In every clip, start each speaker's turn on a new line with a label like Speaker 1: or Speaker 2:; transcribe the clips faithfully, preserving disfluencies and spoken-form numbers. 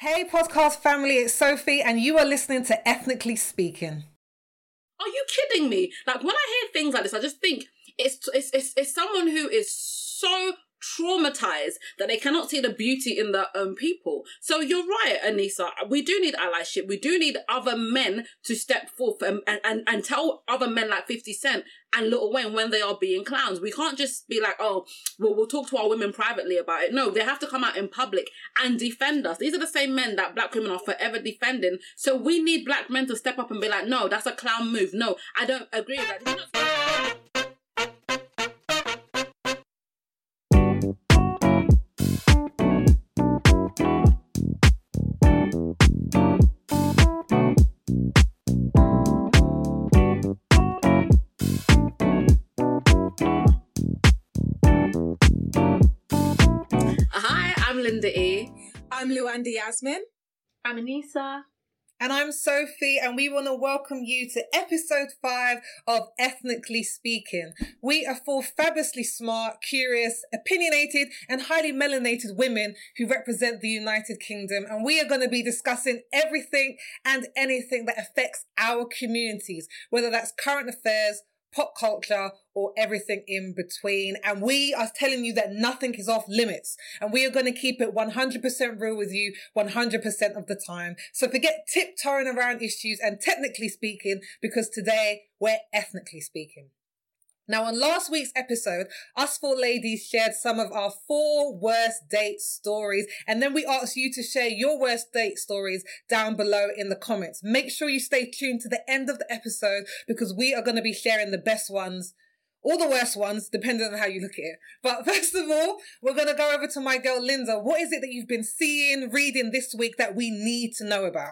Speaker 1: Hey podcast family, it's Sophie and you are listening to Ethnically Speaking.
Speaker 2: Are you kidding me? Like, when I hear things like this, I just think it's it's it's, it's someone who is so traumatized that they cannot see the beauty in their own people. So you're right, Anissa. We do need allyship. We do need other men to step forth and, and, and tell other men like fifty Cent and Lil Wayne when they are being clowns. We can't just be like, oh, well, we'll talk to our women privately about it. No, they have to come out in public and defend us. These are the same men that black women are forever defending. So we need black men to step up and be like, no, that's a clown move. No, I don't agree with that. Linda E.
Speaker 3: I'm Luanda Yasmin.
Speaker 4: I'm Anissa.
Speaker 1: And I'm Sophie, and we want to welcome you to episode five of Ethnically Speaking. We are four fabulously smart, curious, opinionated, and highly melanated women who represent the United Kingdom, and we are going to be discussing everything and anything that affects our communities, whether that's current affairs, pop culture, or everything in between. And we are telling you that nothing is off limits. And we are going to keep it one hundred percent real with you one hundred percent of the time. So forget tiptoeing around issues and technically speaking, because today we're ethnically speaking. Now, on last week's episode, us four ladies shared some of our four worst date stories, and then we asked you to share your worst date stories down below in the comments. Make sure you stay tuned to the end of the episode because we are going to be sharing the best ones, or the worst ones, depending on how you look at it. But first of all, we're going to go over to my girl, Linda. What is it that you've been seeing, reading this week that we need to know about?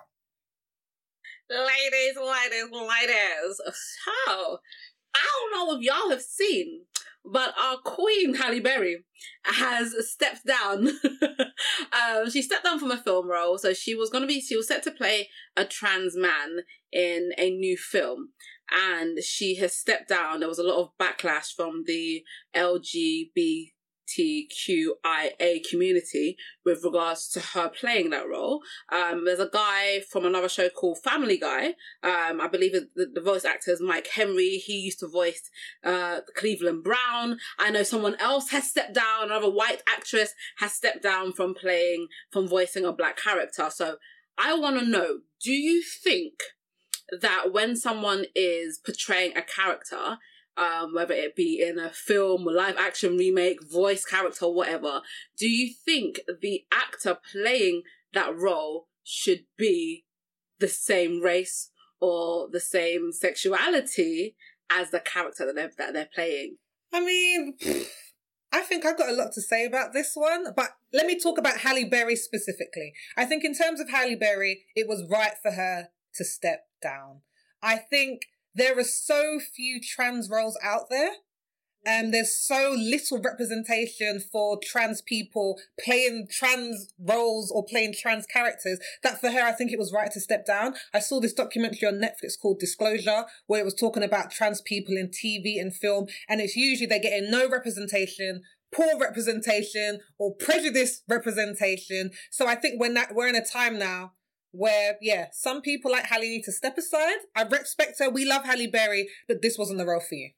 Speaker 2: Ladies, ladies, ladies. So, I don't know if y'all have seen, but our queen, Halle Berry, has stepped down. um, she stepped down from a film role. So she was going to be, she was set to play a trans man in a new film. And she has stepped down. There was a lot of backlash from the L G B T Q I A community with regards to her playing that role. Um, there's a guy from another show called Family Guy. Um, I believe the, the voice actor is Mike Henry. He used to voice uh, Cleveland Brown. I know someone else has stepped down. Another white actress has stepped down from playing, from voicing a black character. So I want to know, do you think that when someone is portraying a character, Um, whether it be in a film, live action remake, voice character, whatever, do you think the actor playing that role should be the same race or the same sexuality as the character that they're, that they're playing?
Speaker 1: I mean, I think I've got a lot to say about this one, but let me talk about Halle Berry specifically. I think in terms of Halle Berry, it was right for her to step down. I think there are so few trans roles out there, and there's so little representation for trans people playing trans roles or playing trans characters that for her, I think it was right to step down. I saw this documentary on Netflix called Disclosure, where it was talking about trans people in T V and film, and it's usually they're getting no representation, poor representation, or prejudiced representation. So I think when that we're in a time now where, yeah, some people like Halle need to step aside. I respect her. We love Halle Berry, but this wasn't the role for you.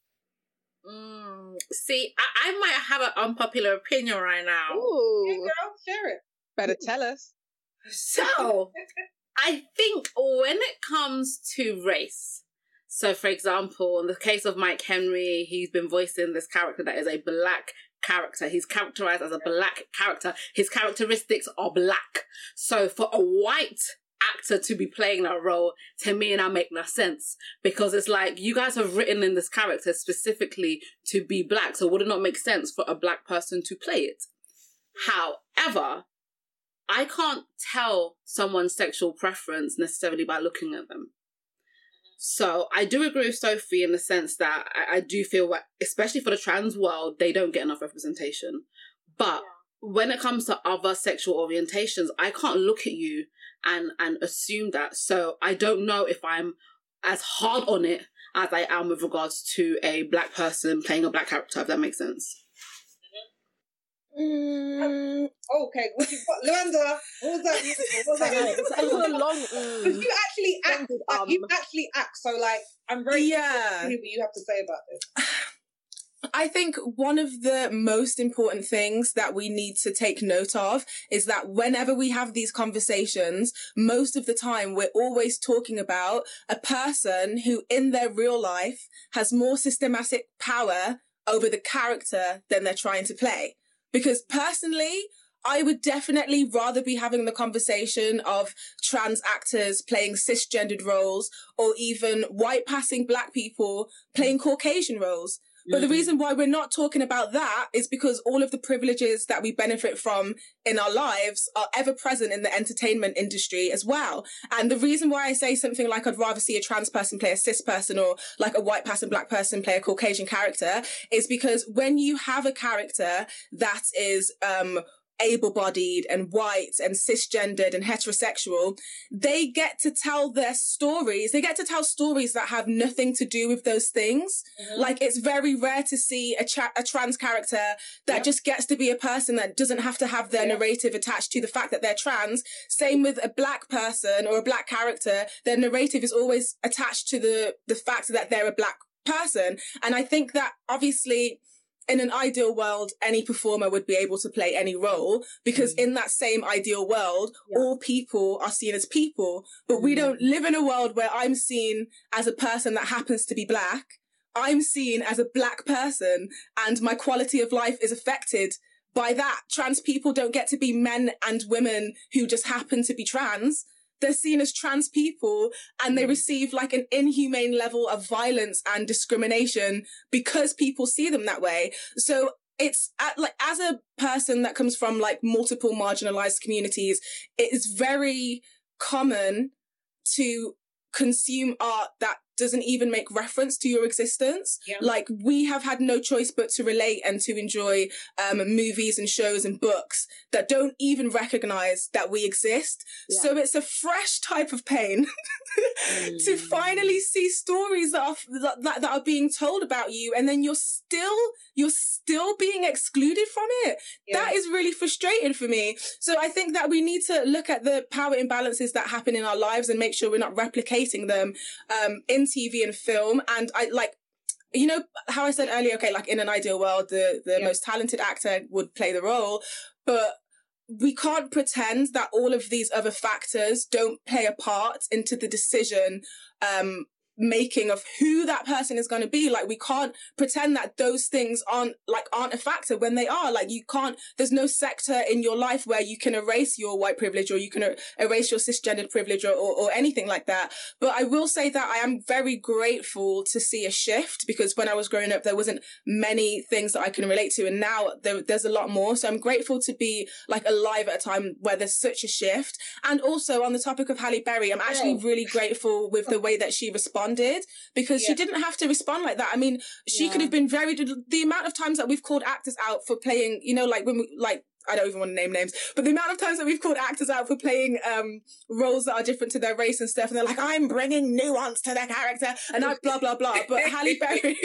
Speaker 2: Mm, see, I, I might have an unpopular opinion right now.
Speaker 3: Ooh. Yeah, girl, share it. Better tell us.
Speaker 2: So, I think when it comes to race, so for example, in the case of Mike Henry, he's been voicing this character that is a black character. He's characterized as a black character. His characteristics are black. So for a white actor to be playing that role, to me, that make no sense, because it's like, you guys have written in this character specifically to be black, so would it not make sense for a black person to play it? However, I can't tell someone's sexual preference necessarily by looking at them. So I do agree with Sophie in the sense that I, I do feel that, especially for the trans world, they don't get enough representation. But when it comes to other sexual orientations, I can't look at you and, and assume that. So I don't know if I'm as hard on it as I am with regards to a black person playing a black character, if that makes sense.
Speaker 3: Mm.
Speaker 1: Oh, okay, what you what, Luanda? What was that? What was that?
Speaker 3: It's a little long. Mm.
Speaker 1: Because you actually act,
Speaker 3: Long,
Speaker 1: like,
Speaker 3: um,
Speaker 1: you actually act. So, like, I'm very
Speaker 3: Yeah.
Speaker 1: interested to hear what you have to say about this.
Speaker 3: I think one of the most important things that we need to take note of is that whenever we have these conversations, most of the time we're always talking about a person who in their real life has more systematic power over the character than they're trying to play. Because personally, I would definitely rather be having the conversation of trans actors playing cisgendered roles or even white passing black people playing Caucasian roles. But the reason why we're not talking about that is because all of the privileges that we benefit from in our lives are ever present in the entertainment industry as well. And the reason why I say something like I'd rather see a trans person play a cis person or like a white passing black person play a Caucasian character is because when you have a character that is um able-bodied and white and cisgendered and heterosexual, they get to tell their stories. They get to tell stories that have nothing to do with those things. Mm-hmm. Like, it's very rare to see a, tra- a trans character that yep. just gets to be a person that doesn't have to have their yep. narrative attached to the fact that they're trans. Same with a black person or a black character. Their narrative is always attached to the, the fact that they're a black person. And I think that obviously in an ideal world, any performer would be able to play any role because mm. in that same ideal world, yeah. all people are seen as people. But mm. we don't live in a world where I'm seen as a person that happens to be black. I'm seen as a black person and my quality of life is affected by that. Trans people don't get to be men and women who just happen to be trans. They're seen as trans people and they receive like an inhumane level of violence and discrimination because people see them that way. So it's at, like, as a person that comes from like multiple marginalized communities, it is very common to consume art that doesn't even make reference to your existence. Yeah. Like, we have had no choice but to relate and to enjoy um, movies and shows and books that don't even recognize that we exist. Yeah. So it's a fresh type of pain mm. to finally see stories that are, that, that are being told about you, and then you're still you're still being excluded from it. Yeah. That is really frustrating for me. So I think that we need to look at the power imbalances that happen in our lives and make sure we're not replicating them um, in T V and film. And I like, you know, how I said earlier, okay, like in an ideal world, the, the yeah. most talented actor would play the role, but we can't pretend that all of these other factors don't play a part into the decision um, making of who that person is going to be. Like, we can't pretend that those things aren't like aren't a factor when they are. Like, you can't, there's no sector in your life where you can erase your white privilege or you can er- erase your cisgendered privilege or, or, or anything like that. But I will say that I am very grateful to see a shift, because when I was growing up, there wasn't many things that I can relate to. And now there, there's a lot more. So I'm grateful to be like alive at a time where there's such a shift. And also on the topic of Halle Berry, I'm actually yeah. really grateful with the way that she responded, because yeah. she didn't have to respond like that. I mean, she yeah. could have been very, the amount of times that we've called actors out for playing, you know, like when we, like, I don't even want to name names, but the amount of times that we've called actors out for playing um, roles that are different to their race and stuff, and they're like, I'm bringing nuance to their character, and I blah, blah, blah. But Halle Berry,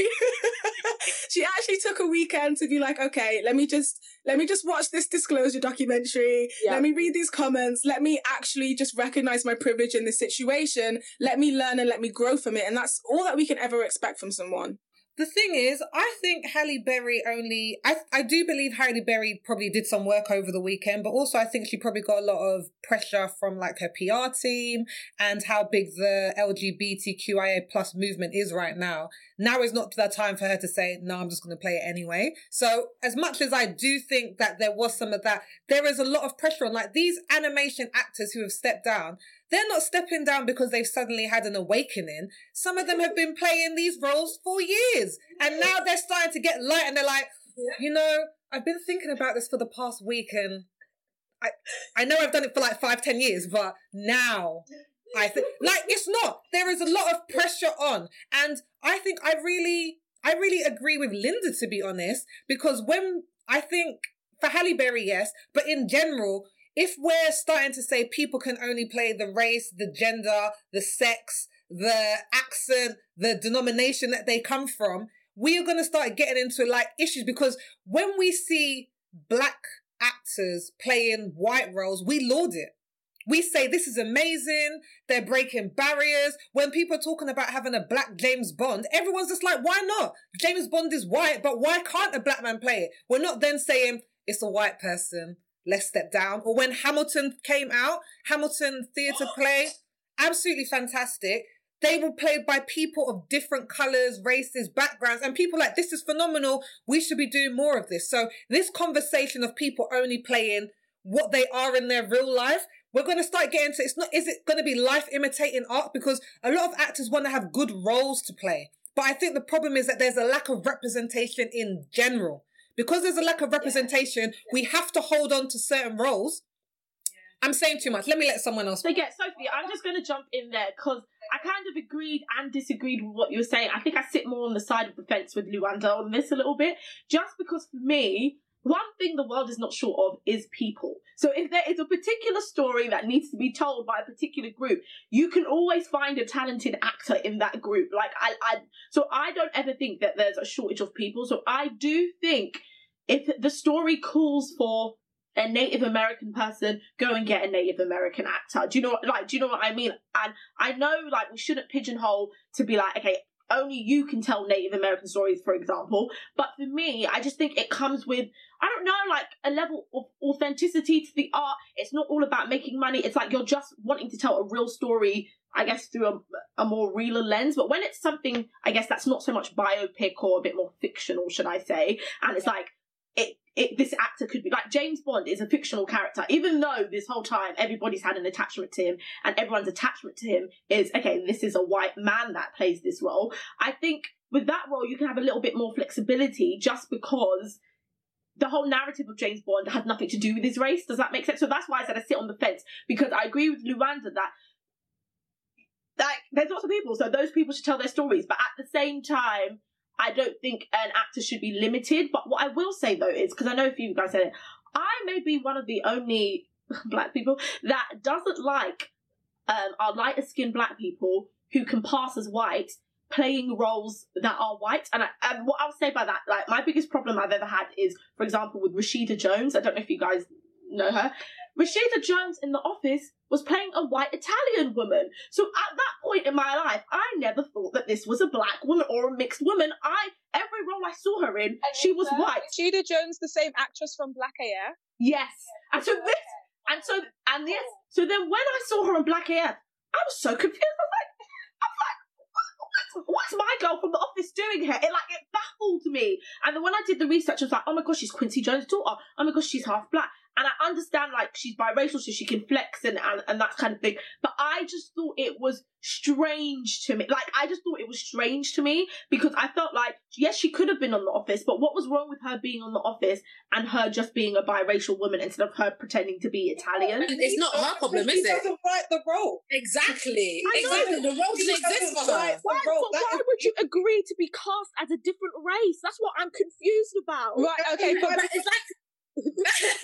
Speaker 3: she actually took a weekend to be like, okay, let me just, let me just watch this Disclosure documentary. Yeah. Let me read these comments. Let me actually just recognize my privilege in this situation. Let me learn and let me grow from it. And that's all that we can ever expect from someone.
Speaker 1: The thing is, I think Halle Berry only, I I do believe Halle Berry probably did some work over the weekend, but also I think she probably got a lot of pressure from like her P R team and how big the L G B T Q I A plus movement is right now. Now is not the time for her to say, no, I'm just going to play it anyway. So as much as I do think that there was some of that, there is a lot of pressure on like these animation actors who have stepped down. They're not stepping down because they've suddenly had an awakening. Some of them have been playing these roles for years. And now they're starting to get light and they're like, you know, I've been thinking about this for the past week and I I know I've done it for like five, ten years, but now I think, like, it's not. There is a lot of pressure on. And I think I really, I really agree with Linda, to be honest, because when I think for Halle Berry, yes, but in general, if we're starting to say people can only play the race, the gender, the sex, the accent, the denomination that they come from, we are going to start getting into like issues, because when we see black actors playing white roles, we laud it. We say this is amazing. They're breaking barriers. When people are talking about having a black James Bond, everyone's just like, why not? James Bond is white, but why can't a black man play it? We're not then saying it's a white person, let's step down. Or when Hamilton came out, Hamilton theatre play, absolutely fantastic. They were played by people of different colours, races, backgrounds, and people like, this is phenomenal. We should be doing more of this. So this conversation of people only playing what they are in their real life, we're going to start getting to, it's not, is it going to be life imitating art? Because a lot of actors want to have good roles to play. But I think the problem is that there's a lack of representation in general. Because there's a lack of representation, yeah. we have to hold on to certain roles. Yeah. I'm saying too much. Let me let someone else.
Speaker 4: So yeah, Sophie, I'm just going to jump in there because I kind of agreed and disagreed with what you were saying. I think I sit more on the side of the fence with Luanda on this a little bit. Just because for me, one thing the world is not short of is people. So if there is a particular story that needs to be told by a particular group, you can always find a talented actor in that group. Like I, I so I don't ever think that there's a shortage of people. So I do think if the story calls for a Native American person, go and get a Native American actor. Do you know what, like, do you know what I mean? And I know, like, we shouldn't pigeonhole to be like, okay, only you can tell Native American stories, for example. But for me, I just think it comes with, I don't know, like a level of authenticity to the art. It's not all about making money. It's like you're just wanting to tell a real story, I guess, through a, a more realer lens. But when it's something, I guess, that's not so much biopic or a bit more fictional, should I say, and it's like, it, it this actor could be, like James Bond is a fictional character, even though this whole time everybody's had an attachment to him and everyone's attachment to him is, okay, this is a white man that plays this role. I think with that role, you can have a little bit more flexibility just because the whole narrative of James Bond has nothing to do with his race. Does that make sense? So that's why I said I sit on the fence, because I agree with Luanda that like there's lots of people, so those people should tell their stories. But at the same time, I don't think an actor should be limited. But what I will say, though, is, because I know a few of you guys said it, I may be one of the only black people that doesn't like um, our lighter-skinned black people who can pass as white playing roles that are white. And, I, and what I'll say by that, like, my biggest problem I've ever had is, for example, with Rashida Jones. I don't know if you guys know her. Rashida Jones in The Office was playing a white Italian woman. So at that point in my life, I never thought that this was a black woman or a mixed woman. I every role I saw her in, and she was uh, white.
Speaker 3: Rashida Jones, the same actress from Black A F?
Speaker 4: Yes. And so this, and so, and yes, so then when I saw her on Black A F, I was so confused. I was like, I was like, what, what's my girl from The Office doing here? It like, it baffled me. And then when I did the research, I was like, oh my gosh, she's Quincy Jones' daughter. Oh my gosh, she's half black. And I understand, like, she's biracial, so she can flex and, and, and that kind of thing. But I just thought it was strange to me. Like, I just thought it was strange to me because I felt like, yes, she could have been on The Office, but what was wrong with her being on The Office and her just being a biracial woman instead of her pretending to be Italian?
Speaker 2: And it's not her problem, is it?
Speaker 1: She doesn't write the role.
Speaker 2: Exactly. Exactly. The role doesn't exist for her.
Speaker 4: Why, but why would you agree to be cast as a different race? That's what I'm confused about.
Speaker 3: Right, okay, but,
Speaker 2: but it's like, multiple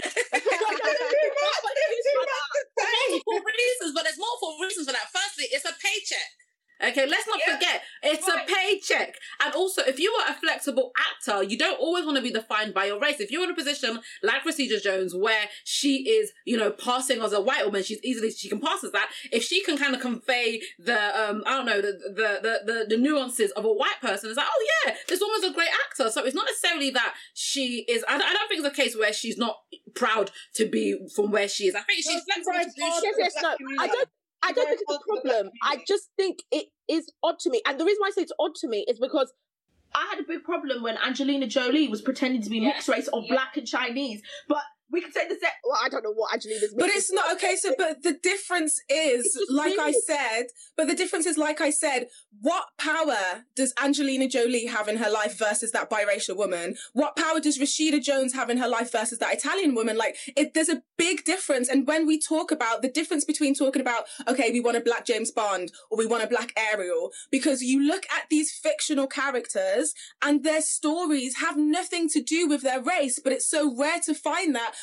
Speaker 2: reasons, but there's multiple reasons for that. Firstly, it's a paycheck. Okay, let's not yeah. forget, it's right. a paycheck. And also, if you are a flexible actor, you don't always want to be defined by your race. If you're in a position like Rashida Jones, where she is, you know, passing as a white woman, she's easily, she can pass as that. If she can kind of convey the, um, I don't know, the, the, the, the, the nuances of a white person, it's like, oh yeah, this woman's a great actor. So it's not necessarily that she is, I don't, I don't think it's a case where she's not proud to be from where she is. I think she's flexible to do
Speaker 4: yes, yes, no, I don't, I don't think it's a problem. I just think it is odd to me. And the reason why I say it's odd to me is because I had a big problem when Angelina Jolie was pretending to be yes. mixed race of yes. black and Chinese. But we can say the same. Well, I don't know what Angelina's mixed.
Speaker 3: But it's not okay. So, but the difference is, like weird. I said, but the difference is, like I said, what power does Angelina Jolie have in her life versus that biracial woman? What power does Rashida Jones have in her life versus that Italian woman? Like, it, there's a big difference. And when we talk about the difference between talking about, okay, we want a black James Bond or we want a black Ariel, because you look at these fictional characters and their stories have nothing to do with their race, but it's so rare to find that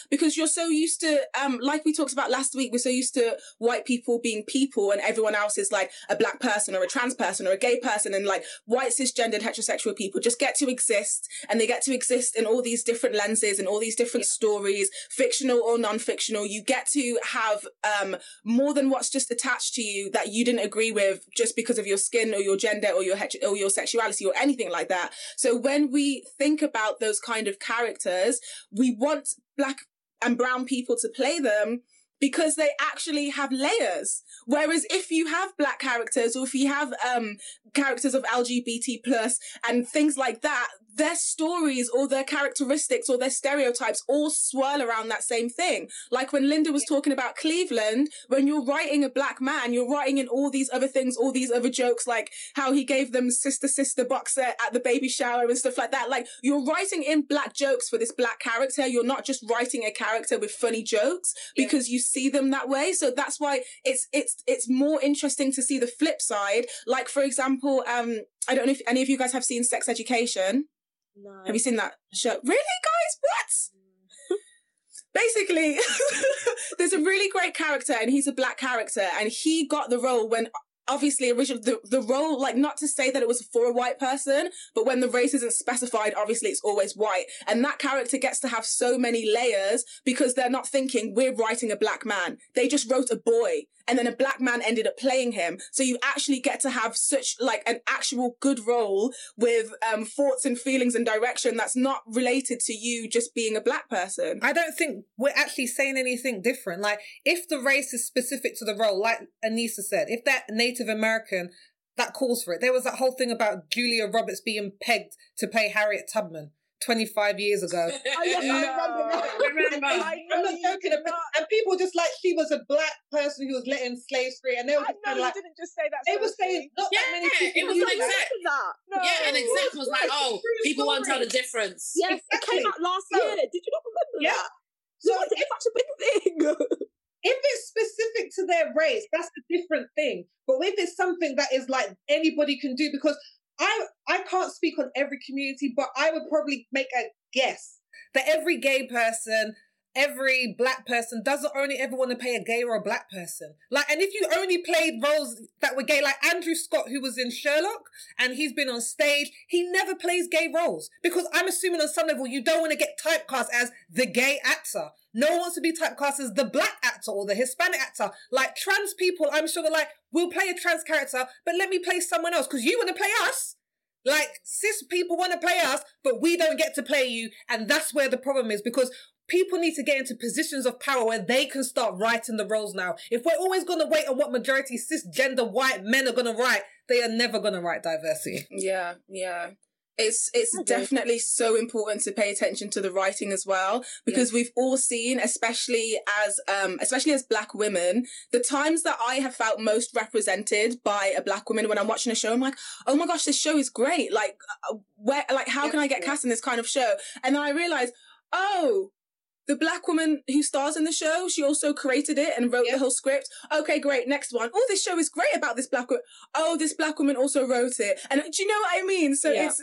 Speaker 3: because you're so used to, um, like we talked about last week, we're so used to white people being people and everyone else is like a black person or a trans person or a gay person, and like white cisgendered heterosexual people just get to exist, and they get to exist in all these different lenses and all these different yeah. stories, fictional or non-fictional. You get to have um, more than what's just attached to you that you didn't agree with just because of your skin or your gender or your het- or your sexuality or anything like that. So when we think about those kind of characters, we want black and brown people to play them because they actually have layers. Whereas if you have black characters, or if you have um, characters of L G B T plus and things like that, their stories or their characteristics or their stereotypes all swirl around that same thing. Like when Linda was talking about Cleveland, when you're writing a black man, you're writing in all these other things, all these other jokes, like how he gave them sister, sister box set at the baby shower and stuff like that. Like you're writing in black jokes for this black character. You're not just writing a character with funny jokes because yeah. you see them that way. So that's why it's, it's, it's more interesting to see the flip side. Like, for example, um, I don't know if any of you guys have seen Sex Education.
Speaker 4: No.
Speaker 3: Have you seen that show? Really, guys? What? Basically, there's a really great character, and he's a black character, and he got the role when obviously originally the, the role, like, not to say that it was for a white person, but when the race isn't specified, obviously it's always white. And that character gets to have so many layers because they're not thinking we're writing a black man. They just wrote a boy, and then a black man ended up playing him. So you actually get to have such like an actual good role with um, thoughts and feelings and direction that's not related to you just being a black person.
Speaker 1: I don't think we're actually saying anything different. Like, if the race is specific to the role, like Anissa said, if that Native American, that calls for it. There was that whole thing about Julia Roberts being pegged to play Harriet Tubman twenty-five years ago.
Speaker 5: Oh, yes, I remember that. Remember. I I'm not joking. About, and people just like she was a black person who was letting slaves free, and they were
Speaker 6: I know,
Speaker 5: like,
Speaker 6: you didn't just say that.
Speaker 5: They were saying not
Speaker 2: yeah,
Speaker 5: that many people.
Speaker 2: It was an exec.
Speaker 6: That. No.
Speaker 2: Yeah, an exec was like, oh, people won't tell the difference.
Speaker 6: Yes, exactly. It came out last so, year. Did you not remember
Speaker 5: yeah.
Speaker 6: that? So it's such a big thing.
Speaker 5: If it's specific to their race, that's a different thing. But if it's something that is like anybody can do, because I I can't speak on every community, but I would probably make a guess
Speaker 1: that every gay person, every black person doesn't only ever want to play a gay or a black person. Like, and if you only played roles that were gay, like Andrew Scott, who was in Sherlock, and he's been on stage, he never plays gay roles. Because I'm assuming on some level, you don't want to get typecast as the gay actor. No one wants to be typecast as the black actor or the Hispanic actor. Like, trans people, I'm sure they're like, we'll play a trans character, but let me play someone else, because you want to play us. Like, cis people want to play us, but we don't get to play you. And that's where the problem is, because people need to get into positions of power where they can start writing the roles now. If we're always going to wait on what majority cisgender white men are going to write, they are never going to write diversity.
Speaker 3: Yeah, yeah. It's it's okay. Definitely so important to pay attention to the writing as well, because yeah. we've all seen, especially as um especially as black women, the times that I have felt most represented by a black woman when I'm watching a show. I'm like, oh my gosh, this show is great. Like, uh, where, like, how yeah, can I get yeah. cast in this kind of show? And then I realized, oh, the black woman who stars in the show, she also created it and wrote yep. the whole script. Okay, great. Next one. Oh, this show is great about this black woman. Oh, this black woman also wrote it. And do you know what I mean? So yeah. it's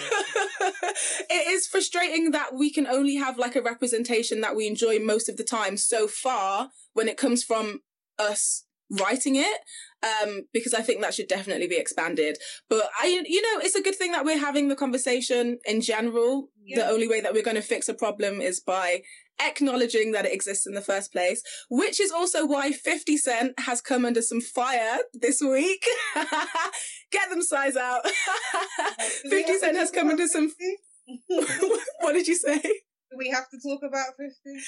Speaker 3: it is frustrating that we can only have like a representation that we enjoy most of the time so far when it comes from us writing it. Um, because I think that should definitely be expanded. But I, you know, it's a good thing that we're having the conversation in general. Yeah. The only way that we're going to fix a problem is by acknowledging that it exists in the first place, which is also why fifty Cent has come under some fire this week. Get them size out. fifty Cent has come under some... What did you say?
Speaker 5: Do we have to talk about fifty?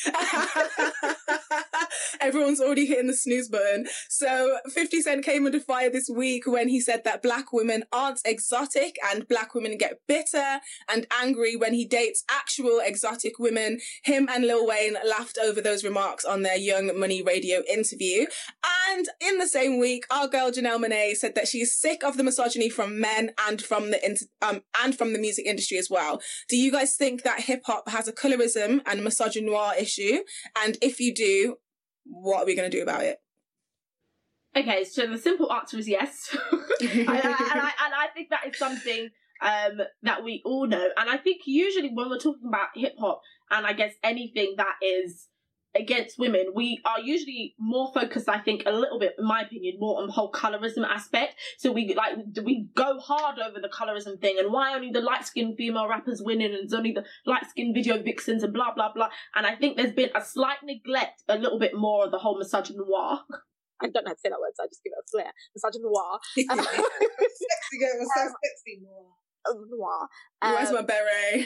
Speaker 3: Everyone's already hitting the snooze button. So fifty Cent came under fire this week when he said that black women aren't exotic and black women get bitter and angry when he dates actual exotic women. Him and Lil Wayne laughed over those remarks on their Young Money radio interview. And in the same week, our girl Janelle Monáe said that she's sick of the misogyny from men and from the inter- um and from the music industry as well. Do you guys think that hip hop has a colorism and misogynoir issue? And if you do, what are we going to do about it?
Speaker 4: Okay, so the simple answer is yes. and, I, and, I, and I think that is something um, that we all know. And I think usually when we're talking about hip hop and I guess anything that is against women, we are usually more focused, I think, a little bit, in my opinion, more on the whole colorism aspect. So we like we go hard over the colorism thing and why only the light-skinned female rappers winning and it's only the light-skinned video vixens and blah, blah, blah. And I think there's been a slight neglect, a little bit more of the whole misogynoir.
Speaker 6: I don't know how to say that word, so I just give it a flair. Misogynoir.
Speaker 5: Sexy girl, it was so
Speaker 6: Um,
Speaker 5: sexy. Noir.
Speaker 6: Noir.
Speaker 3: Where's
Speaker 6: Um,
Speaker 3: my beret?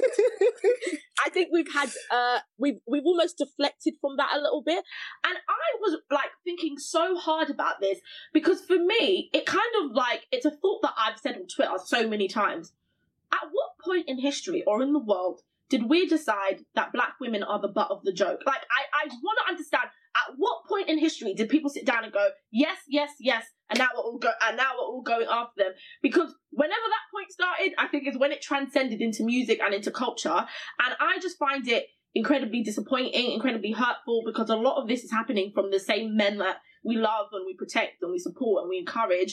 Speaker 6: I think we've had uh we've we've almost deflected from that a little bit.
Speaker 4: And I was like thinking so hard about this because for me, it kind of like, it's a thought that I've said on Twitter so many times. At what point in history or in the world did we decide that black women are the butt of the joke? Like, I, I want to understand, at what point in history did people sit down and go, yes, yes, yes, and now we're all go, and now we're all going after them? Because whenever that point started, I think is when it transcended into music and into culture. And I just find it incredibly disappointing, incredibly hurtful, because a lot of this is happening from the same men that we love and we protect and we support and we encourage.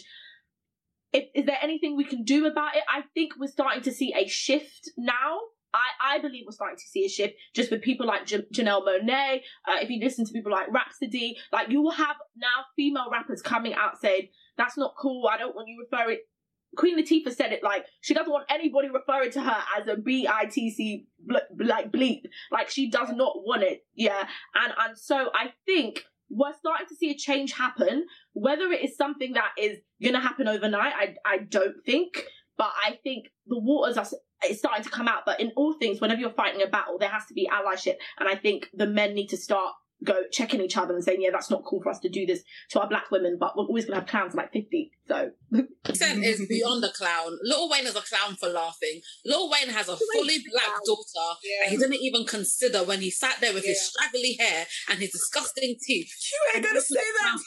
Speaker 4: If, is there anything we can do about it? I think we're starting to see a shift now. I, I believe we're starting to see a shift just with people like J- Janelle Monáe. Uh, if you listen to people like Rhapsody, like you will have now female rappers coming out saying, that's not cool, I don't want you referring. Queen Latifah said it like, she doesn't want anybody referring to her as a B I T C, like bleep. Like she does not want it, yeah. And, and so I think we're starting to see a change happen. Whether it is something that is going to happen overnight, I, I don't think. But I think the waters are it's starting to come out. But in all things, whenever you're fighting a battle, there has to be allyship. And I think the men need to start go checking each other and saying, yeah, that's not cool for us to do this to our black women, but we're always going to have clowns like fifty. So
Speaker 2: Percent is beyond a clown. Lil Wayne is a clown for laughing. Lil Wayne has a fully black daughter
Speaker 5: Yeah.
Speaker 2: that he didn't even consider when he sat there with his
Speaker 5: Yeah.
Speaker 2: straggly hair and his disgusting teeth.
Speaker 3: You ain't gonna say that.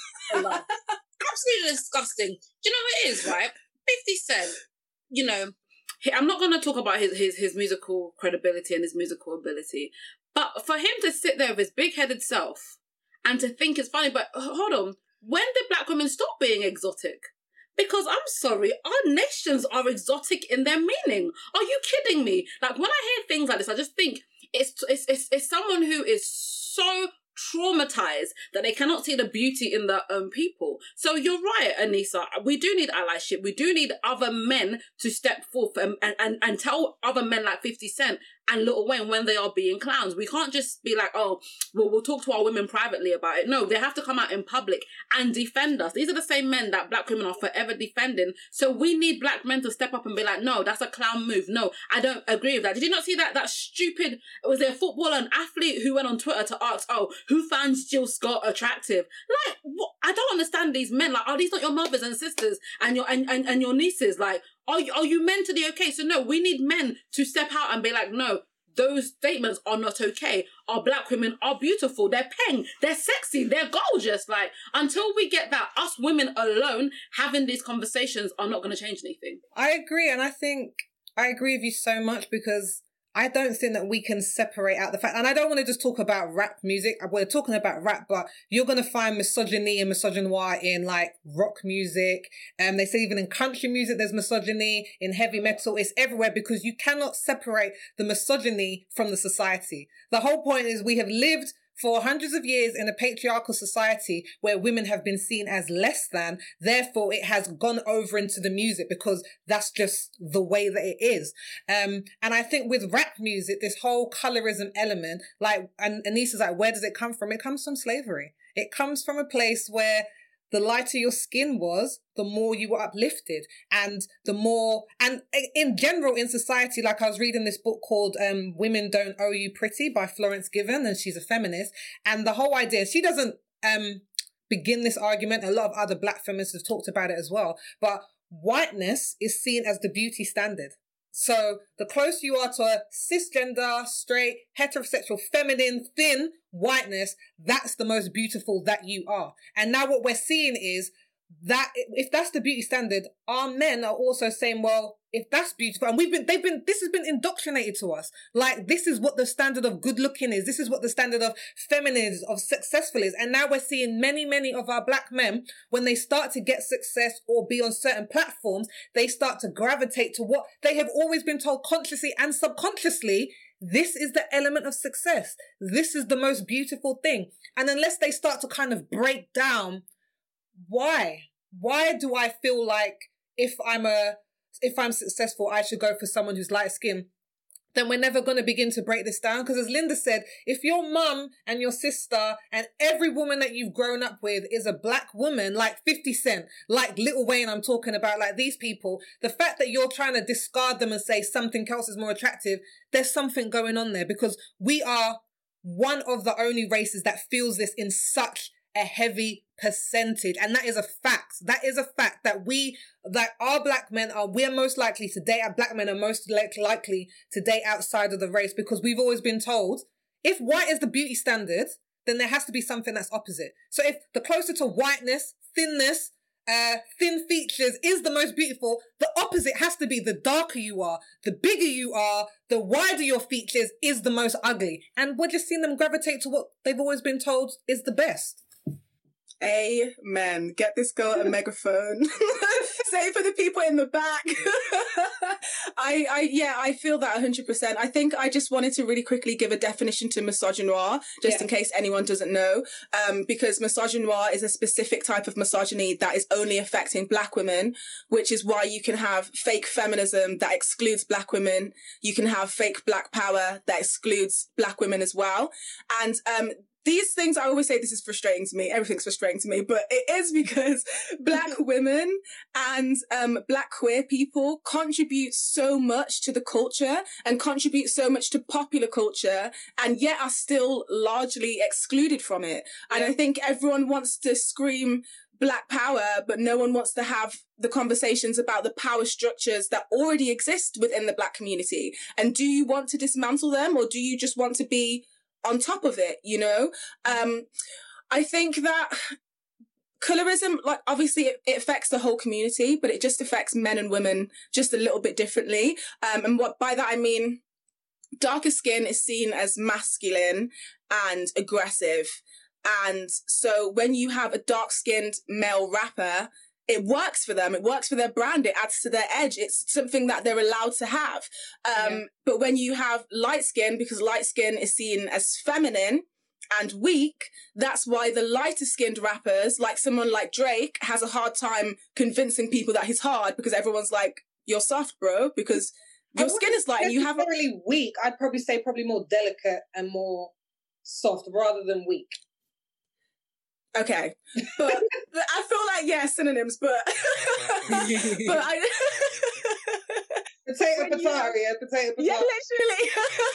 Speaker 2: Absolutely disgusting. Do you know what it is, right? fifty Cent, you know, he- I'm not going to talk about his, his, his musical credibility and his musical ability, but for him to sit there with his big-headed self and to think it's funny, but h- hold on, when did black women stop being exotic? Because I'm sorry, our nations are exotic in their meaning. Are you kidding me? Like, when I hear things like this, I just think it's it's it's, it's someone who is so traumatized that they cannot see the beauty in their own people. So you're right, Anissa. We do need allyship. We do need other men to step forth and, and, and, and tell other men like fifty Cent and Lil Wayne when they are being clowns. We can't just be like, oh, well, we'll talk to our women privately about it. No, they have to come out in public and defend us. These are the same men that black women are forever defending. So we need black men to step up and be like, no, that's a clown move. No, I don't agree with that. Did you not see that that stupid, was there a footballer, an athlete who went on Twitter to ask, oh, who finds Jill Scott attractive? Like, what? I don't understand these men. Like, are these not your mothers and sisters and your and, and, and your nieces? Like, are you, are you mentally okay? So no, we need men to step out and be like, no, those statements are not okay. Our black women are beautiful. They're peng. They're sexy. They're gorgeous. Like, until we get that, us women alone having these conversations are not going to change anything.
Speaker 1: I agree. And I think I agree with you so much because I don't think that we can separate out the fact, and I don't want to just talk about rap music. We're talking about rap, but you're going to find misogyny and misogynoir in like rock music. And um, they say even in country music, there's misogyny. In heavy metal, it's everywhere because you cannot separate the misogyny from the society. The whole point is we have lived for hundreds of years in a patriarchal society where women have been seen as less than, therefore it has gone over into the music because that's just the way that it is. Um, and I think with rap music, this whole colorism element, like, and Anissa's like, where does it come from? It comes from slavery. It comes from a place where the lighter your skin was, the more you were uplifted. And the more, and in general in society, like I was reading this book called um, Women Don't Owe You Pretty by Florence Given, and she's a feminist. And the whole idea, she doesn't um, begin this argument. A lot of other black feminists have talked about it as well. But whiteness is seen as the beauty standard. So the closer you are to a cisgender, straight, heterosexual, feminine, thin whiteness, that's the most beautiful that you are. And now what we're seeing is that if that's the beauty standard, our men are also saying, well, if that's beautiful, and we've been, they've been, this has been indoctrinated to us. Like, this is what the standard of good looking is. This is what the standard of feminine is, of successful is. And now we're seeing many, many of our black men, when they start to get success or be on certain platforms, they start to gravitate to what they have always been told consciously and subconsciously. This is the element of success. This is the most beautiful thing. And unless they start to kind of break down, why? Why do I feel like if I'm a, if I'm successful, I should go for someone who's light skinned? Then we're never going to begin to break this down. Because as Linda said, if your mum and your sister and every woman that you've grown up with is a black woman, like fifty Cent, like Lil Wayne, I'm talking about, like these people, the fact that you're trying to discard them and say something else is more attractive, there's something going on there, because we are one of the only races that feels this in such a heavy percentage. And that is a fact. That is a fact that we, that our black men are, we're most likely to date, our black men are most like, likely to date outside of the race, because we've always been told if white is the beauty standard, then there has to be something that's opposite. So if the closer to whiteness, thinness, uh, thin features is the most beautiful, the opposite has to be the darker you are, the bigger you are, the wider your features is the most ugly. And we're just seeing them gravitate to what they've always been told is the best.
Speaker 3: Amen. Get this girl a megaphone. Say it for the people in the back. I, I, yeah, I feel that one hundred percent. I think I just wanted to really quickly give a definition to misogynoir, just yeah. in case anyone doesn't know, um, because misogynoir is a specific type of misogyny that is only affecting black women, which is why you can have fake feminism that excludes black women. You can have fake black power that excludes black women as well. And, um, these things, I always say this is frustrating to me. Everything's frustrating to me, but it is because black women and um, black queer people contribute so much to the culture and contribute so much to popular culture, and yet are still largely excluded from it. Yeah. And I think everyone wants to scream black power, but no one wants to have the conversations about the power structures that already exist within the black community. And do you want to dismantle them, or do you just want to be on top of it, you know? Um, I think that colorism, like, obviously it, it affects the whole community, but it just affects men and women just a little bit differently. Um, and what by that I mean, darker skin is seen as masculine and aggressive. And so when you have a dark-skinned male rapper, it works for them. It works for their brand. It adds to their edge. It's something that they're allowed to have. Um, yeah. But when you have light skin, because light skin is seen as feminine and weak, that's why the lighter skinned rappers, like someone like Drake, has a hard time convincing people that he's hard, because everyone's like, you're soft, bro, because your skin is light and you have a...
Speaker 5: really weak. I'd probably say probably more delicate and more soft rather than weak.
Speaker 3: Okay, but I feel like, yeah, synonyms, but but I
Speaker 5: potato potato
Speaker 3: have,
Speaker 5: yeah potato potato
Speaker 3: yeah, literally.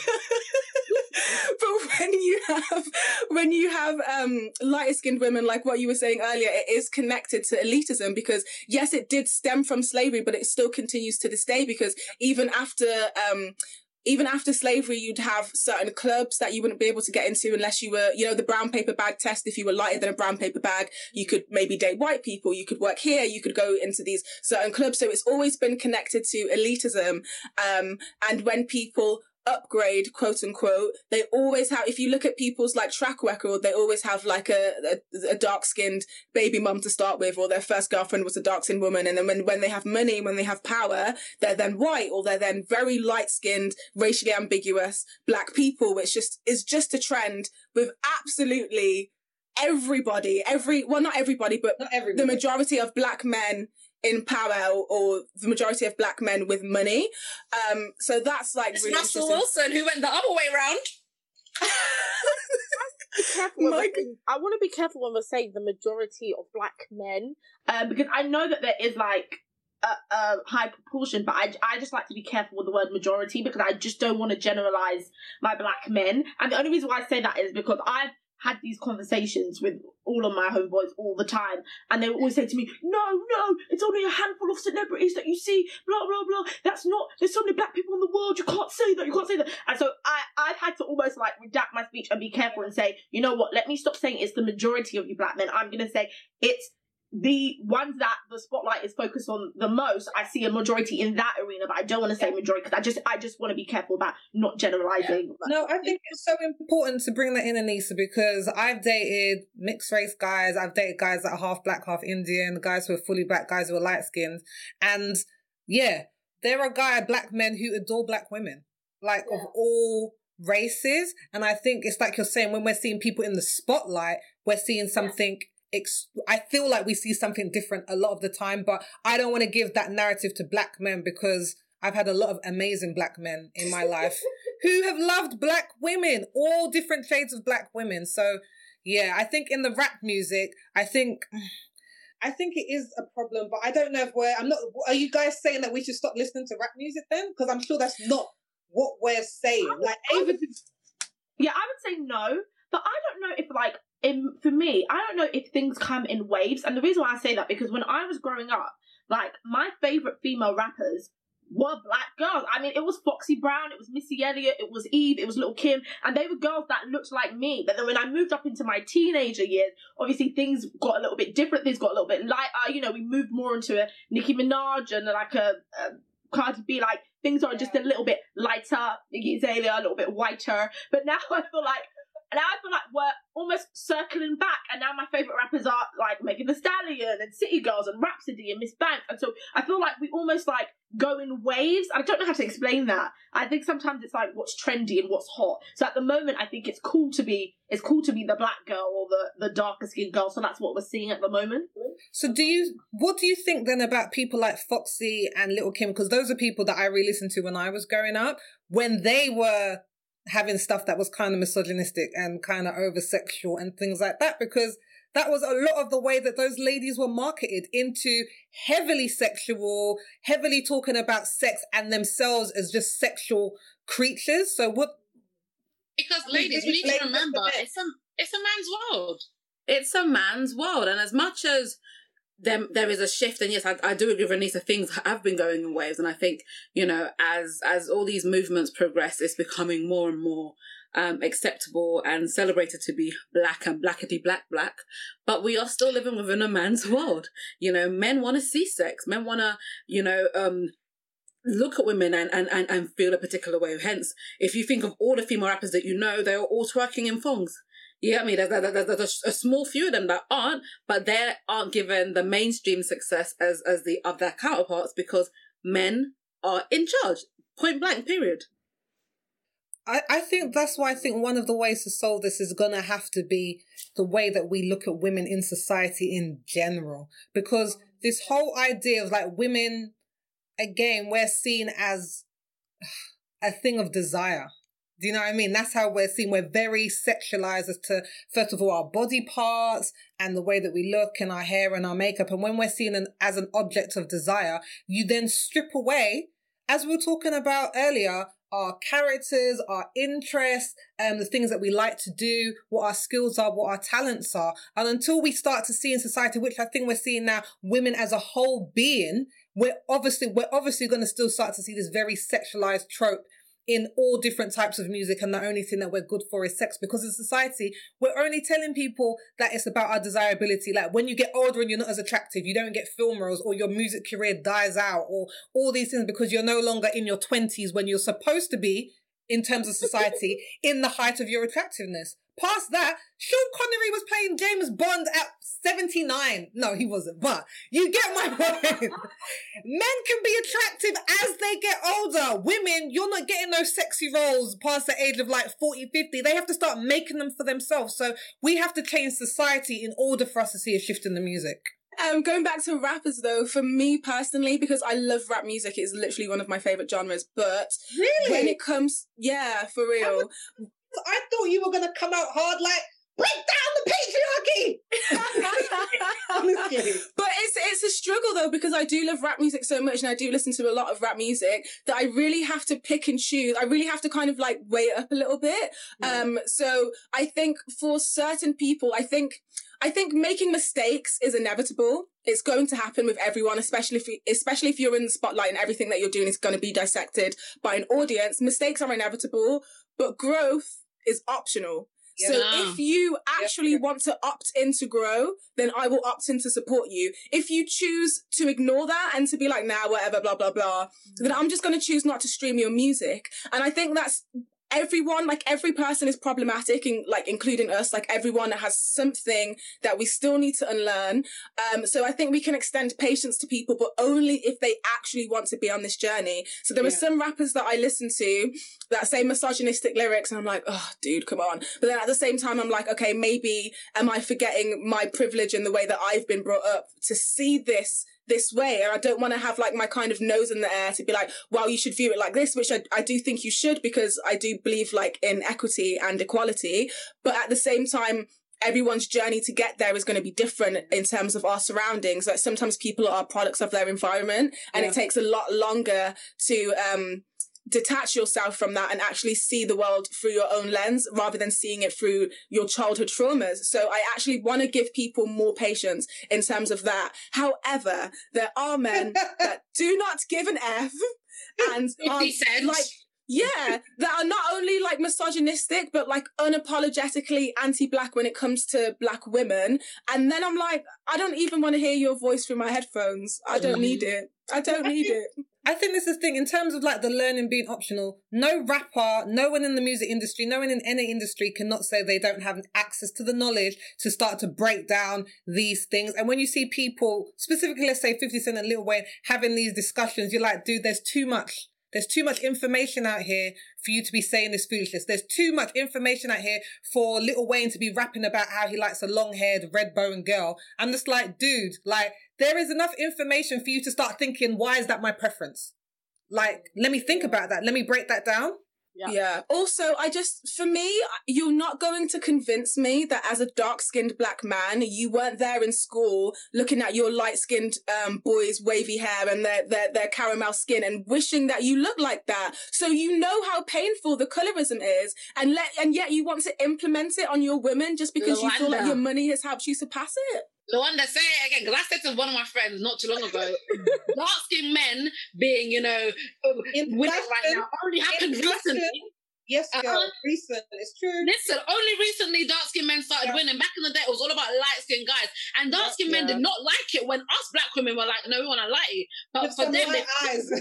Speaker 3: But when you have when you have um lighter skinned women, like what you were saying earlier, it is connected to elitism, because yes, it did stem from slavery, but it still continues to this day, because even after um. Even after slavery, you'd have certain clubs that you wouldn't be able to get into unless you were, you know, the brown paper bag test. If you were lighter than a brown paper bag, you could maybe date white people. You could work here. You could go into these certain clubs. So it's always been connected to elitism. Um, and when people upgrade, quote unquote, they always have, if you look at people's like track record, they always have like a, a, a dark skinned baby mum to start with, or their first girlfriend was a dark skinned woman. And then when, when they have money, when they have power, they're then white, or they're then very light skinned, racially ambiguous black people, which just is just a trend with absolutely everybody, every, well, not everybody, but
Speaker 5: not everybody.
Speaker 3: The majority of black men in power, or, or the majority of black men with money. Um, so that's like
Speaker 2: it's
Speaker 3: really
Speaker 2: Russell Wilson who went the other way round.
Speaker 6: Be careful when we, I want to be careful when we're saying the majority of black men,
Speaker 4: um, because I know that there is like a, a high proportion, but I, I just like to be careful with the word majority, because I just don't want to generalize my black men. And the only reason why I say that is because I've had these conversations with all of my homeboys all the time, and they always say to me, no, no, it's only a handful of celebrities that you see, blah, blah, blah. That's not, there's so many black people in the world, you can't say that, you can't say that. And so I, I've had to almost like redact my speech and be careful and say, you know what, let me stop saying it's the majority of you black men. I'm going to say it's the ones that the spotlight is focused on the most, I see a majority in that arena, but I don't want to say majority because I just I just want to be careful about not generalizing.
Speaker 1: Yeah. No, I think it's so important to bring that in, Anissa, because I've dated mixed race guys, I've dated guys that are half black, half Indian, guys who are fully black, guys who are light skinned, and yeah, there are guy black men who adore black women, like yeah. of all races, and I think it's like you're saying, when we're seeing people in the spotlight, we're seeing something. Yeah. I feel like we see something different a lot of the time, but I don't want to give that narrative to black men because I've had a lot of amazing black men in my life who have loved black women, all different shades of black women. So yeah, I think in the rap music, I think...
Speaker 5: I think it is a problem, but I don't know if we're... I'm not. Are you guys saying that we should stop listening to rap music then? Because I'm sure that's not what we're saying.
Speaker 4: I would,
Speaker 5: like,
Speaker 4: I
Speaker 5: Ava...
Speaker 4: would, yeah, I would say no, but I don't know if like... In, for me, I don't know if things come in waves. And the reason why I say that, because when I was growing up, like, my favourite female rappers were black girls. I mean, it was Foxy Brown, it was Missy Elliott, it was Eve, it was Lil' Kim, and they were girls that looked like me. But then when I moved up into my teenager years, obviously things got a little bit different, things got a little bit lighter, you know, we moved more into a Nicki Minaj and like a, a Cardi B, like, things are just a little bit lighter, Iggy Azalea, a little bit whiter. But now I feel like Now I feel like we're almost circling back, and now my favourite rappers are like Megan Thee Stallion and City Girls and Rhapsody and Miss Banks, and so I feel like we almost like go in waves. I don't know how to explain that. I think sometimes it's like what's trendy and what's hot. So at the moment, I think it's cool to be it's cool to be the black girl or the the darker skinned girl. So that's what we're seeing at the moment.
Speaker 1: So do you? What do you think then about people like Foxy and Lil' Kim? Because those are people that I really listened to when I was growing up, when they were having stuff that was kind of misogynistic and kind of over-sexual and things like that, because that was a lot of the way that those ladies were marketed into heavily sexual, heavily talking about sex and themselves as just sexual creatures. So what...
Speaker 2: Because ladies, we need to remember, it's a, it's a man's world.
Speaker 7: It's a man's world. And as much as There, there is a shift, and yes, I, I do agree with Anissa, things have been going in waves, and I think, you know, as as all these movements progress, it's becoming more and more um, acceptable and celebrated to be black and blackety black black, but we are still living within a man's world. You know, men want to see sex, men want to, you know, um, look at women and, and, and, and feel a particular way. Hence, if you think of all the female rappers that you know, they're all twerking in thongs. Yeah, I mean, there's, there's, there's a small few of them that aren't, but they aren't given the mainstream success as, as the other counterparts because men are in charge. Point blank, period.
Speaker 1: I, I think that's why I think one of the ways to solve this is going to have to be the way that we look at women in society in general. Because this whole idea of like women, again, we're seen as a thing of desire. Do you know what I mean? That's how we're seen. We're very sexualized as to, first of all, our body parts and the way that we look and our hair and our makeup. And when we're seen an, as an object of desire, you then strip away, as we were talking about earlier, our characters, our interests, um, the things that we like to do, what our skills are, what our talents are. And until we start to see in society, which I think we're seeing now, women as a whole being, we're obviously, we're obviously going to still start to see this very sexualized trope in all different types of music, and the only thing that we're good for is sex, because in society we're only telling people that it's about our desirability. Like when you get older and you're not as attractive, you don't get film roles, or your music career dies out, or all these things because you're no longer in your twenties when you're supposed to be, in terms of society, in the height of your attractiveness. Past that, Sean Connery was playing James Bond at seventy-nine. No, he wasn't, but you get my point. Men can be attractive as they get older. Women, you're not getting those sexy roles past the age of like forty, fifty. They have to start making them for themselves. So we have to change society in order for us to see a shift in the music.
Speaker 3: Um, going back to rappers though, for me personally, because I love rap music, it's literally one of my favourite genres, but
Speaker 5: really? When
Speaker 3: it comes, yeah, for real.
Speaker 5: I thought you were going to come out hard like, break down the patriarchy!
Speaker 3: But it's it's a struggle though, because I do love rap music so much and I do listen to a lot of rap music that I really have to pick and choose. I really have to kind of like weigh it up a little bit. Mm. Um, so I think for certain people, I think I think making mistakes is inevitable. It's going to happen with everyone, especially if you, especially if you're in the spotlight and everything that you're doing is going to be dissected by an audience. Mistakes are inevitable, but growth is optional.
Speaker 5: Yeah.
Speaker 3: So
Speaker 2: Yeah.
Speaker 3: if you actually
Speaker 5: Yeah.
Speaker 3: want to opt in to grow, then I will opt in to support you. If you choose to ignore that and to be like, nah, whatever, blah, blah, blah, then I'm just going to choose not to stream your music. And I think that's everyone, like every person is problematic, in, like including us, like everyone has something that we still need to unlearn. Um, so I think we can extend patience to people, but only if they actually want to be on this journey. So there
Speaker 5: Yeah.
Speaker 3: are some rappers that I listen to that say misogynistic lyrics and I'm like, oh, dude, come on. But then at the same time, I'm like, okay, maybe am I forgetting my privilege in the way that I've been brought up to see this this way, and I don't want to have like my kind of nose in the air to be like, wow, you should view it like this, which I, I do think you should, because I do believe like in equity and equality. But at the same time, everyone's journey to get there is going to be different in terms of our surroundings. Like sometimes people are products of their environment, and
Speaker 5: Yeah.
Speaker 3: it takes a lot longer to um detach yourself from that and actually see the world through your own lens rather than seeing it through your childhood traumas. So I actually want to give people more patience in terms of that. However, there are men that do not give an F and are
Speaker 2: fifty cent.
Speaker 3: like, yeah, that are not only like misogynistic, but like unapologetically anti-black when it comes to black women. And then I'm like, I don't even want to hear your voice through my headphones. I don't need it. I don't need it.
Speaker 1: I think this is the thing in terms of like the learning being optional. No rapper, no one in the music industry, no one in any industry cannot say they don't have access to the knowledge to start to break down these things. And when you see people, specifically, let's say fifty Cent and Lil Wayne, having these discussions, you're like, dude, there's too much. There's too much information out here for you to be saying this foolishness. There's too much information out here for Lil Wayne to be rapping about how he likes a long-haired, red-boned girl. I'm just like, dude, like, there is enough information for you to start thinking, why is that my preference? Like, let me think about that. Let me break that down.
Speaker 6: Yeah.
Speaker 3: Yeah. Also, I just, for me, you're not going to convince me that as a dark-skinned black man, you weren't there in school looking at your light-skinned um, boys' wavy hair and their, their, their caramel skin and wishing that you look like that. So you know how painful the colorism is, and let and yet you want to implement it on your women just because you feel like
Speaker 2: Luanda.
Speaker 3: your money has helped you surpass it.
Speaker 2: Luanda, say it again, because I said to one of my friends not too long ago, dark-skinned men being, you know,
Speaker 5: In
Speaker 2: winning
Speaker 5: fashion,
Speaker 2: right now only happened
Speaker 5: in fashion,
Speaker 2: recently.
Speaker 5: Yes, girl.
Speaker 2: Uh-huh.
Speaker 5: Recent. It's true.
Speaker 2: Listen, only recently dark-skinned men started
Speaker 5: Yeah.
Speaker 2: winning. Back in the day, it was all about light-skinned guys. And dark-skinned men
Speaker 3: Yeah.
Speaker 2: did not like it when us black women were like, no, we want to light you. But
Speaker 5: With
Speaker 2: for
Speaker 5: some
Speaker 2: them,
Speaker 5: light
Speaker 2: they
Speaker 5: eyes.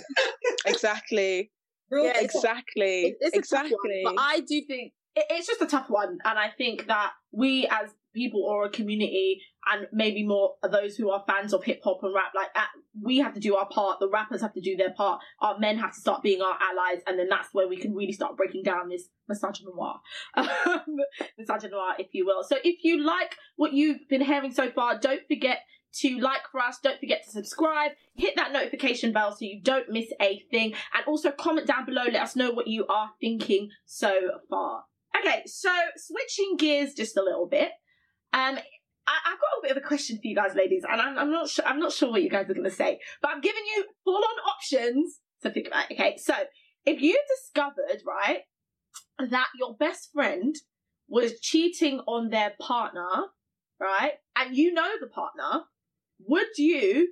Speaker 3: Exactly.
Speaker 5: Real
Speaker 6: Yeah,
Speaker 5: talk.
Speaker 3: Exactly.
Speaker 6: It's a tough one, but I do think
Speaker 4: it, it's just a tough one, and I think that we as people or a community, and maybe more those who are fans of hip hop and rap, like uh, we have to do our part. The rappers have to do their part. Our men have to start being our allies, and then that's where we can really start breaking down this misogynoir, um, misogynoir, if you will. So if you like what you've been hearing so far, don't forget to like for us. Don't forget to subscribe. Hit that notification bell so you don't miss a thing, and also comment down below. Let us know what you are thinking so far. Okay, so switching gears just a little bit. Um, I, I've got a bit of a question for you guys, ladies, and I'm, I'm not sure. I'm not sure what you guys are going to say, but I'm giving you full-on options to think about. Okay, so if you discovered, right, that your best friend was cheating on their partner, right, and you know the partner, would you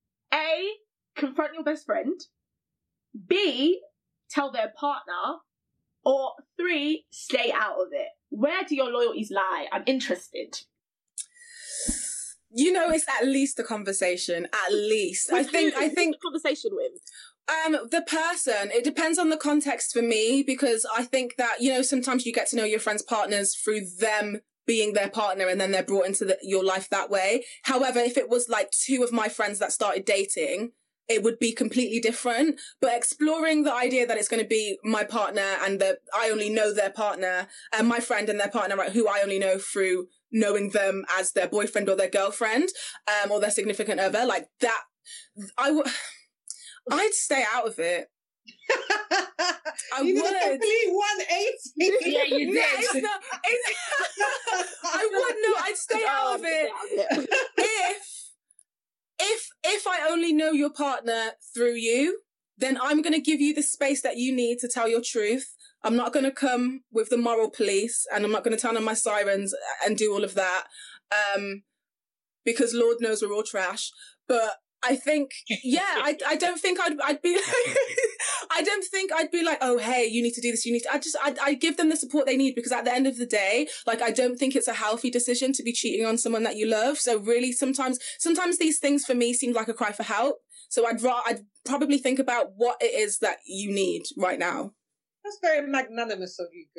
Speaker 4: A, confront your best friend, B, tell their partner, or three, stay out of it? Where do your loyalties lie? I'm interested.
Speaker 3: You know, it's at least a conversation. At least. I
Speaker 6: With
Speaker 3: think,
Speaker 6: who?
Speaker 3: I
Speaker 6: Who's
Speaker 3: think
Speaker 6: the conversation with.
Speaker 3: Um, the person, it depends on the context for me, because I think that, you know, sometimes you get to know your friends' partners through them being their partner and then they're brought into the, your life that way. However, if it was like two of my friends that started dating, it would be completely different. But exploring the idea that it's going to be my partner and that I only know their partner, and my friend and their partner, right, who I only know through knowing them as their boyfriend or their girlfriend, um, or their significant other, like that, I would, I'd stay out of it. I
Speaker 5: you did a
Speaker 3: would.
Speaker 5: complete one eighty.
Speaker 2: Yeah, you
Speaker 3: Yeah,
Speaker 2: did.
Speaker 3: it's not, it's, I would, no, I'd stay out of it. If, if, if I only know your partner through you, then I'm going to give you the space that you need to tell your truth. I'm not going to come with the moral police, and I'm not going to turn on my sirens and do all of that. Um, because Lord knows we're all trash. But I think, yeah, I, I don't think I'd, I'd be, I don't think I'd be like, oh, hey, you need to do this, you need to, I just, I, I give them the support they need, because at the end of the day, like, I don't think it's a healthy decision to be cheating on someone that you love. So really, sometimes, sometimes these things for me seem like a cry for help. So I'd rather, I'd probably think about what it is that you need right now.
Speaker 5: That's very magnanimous of you,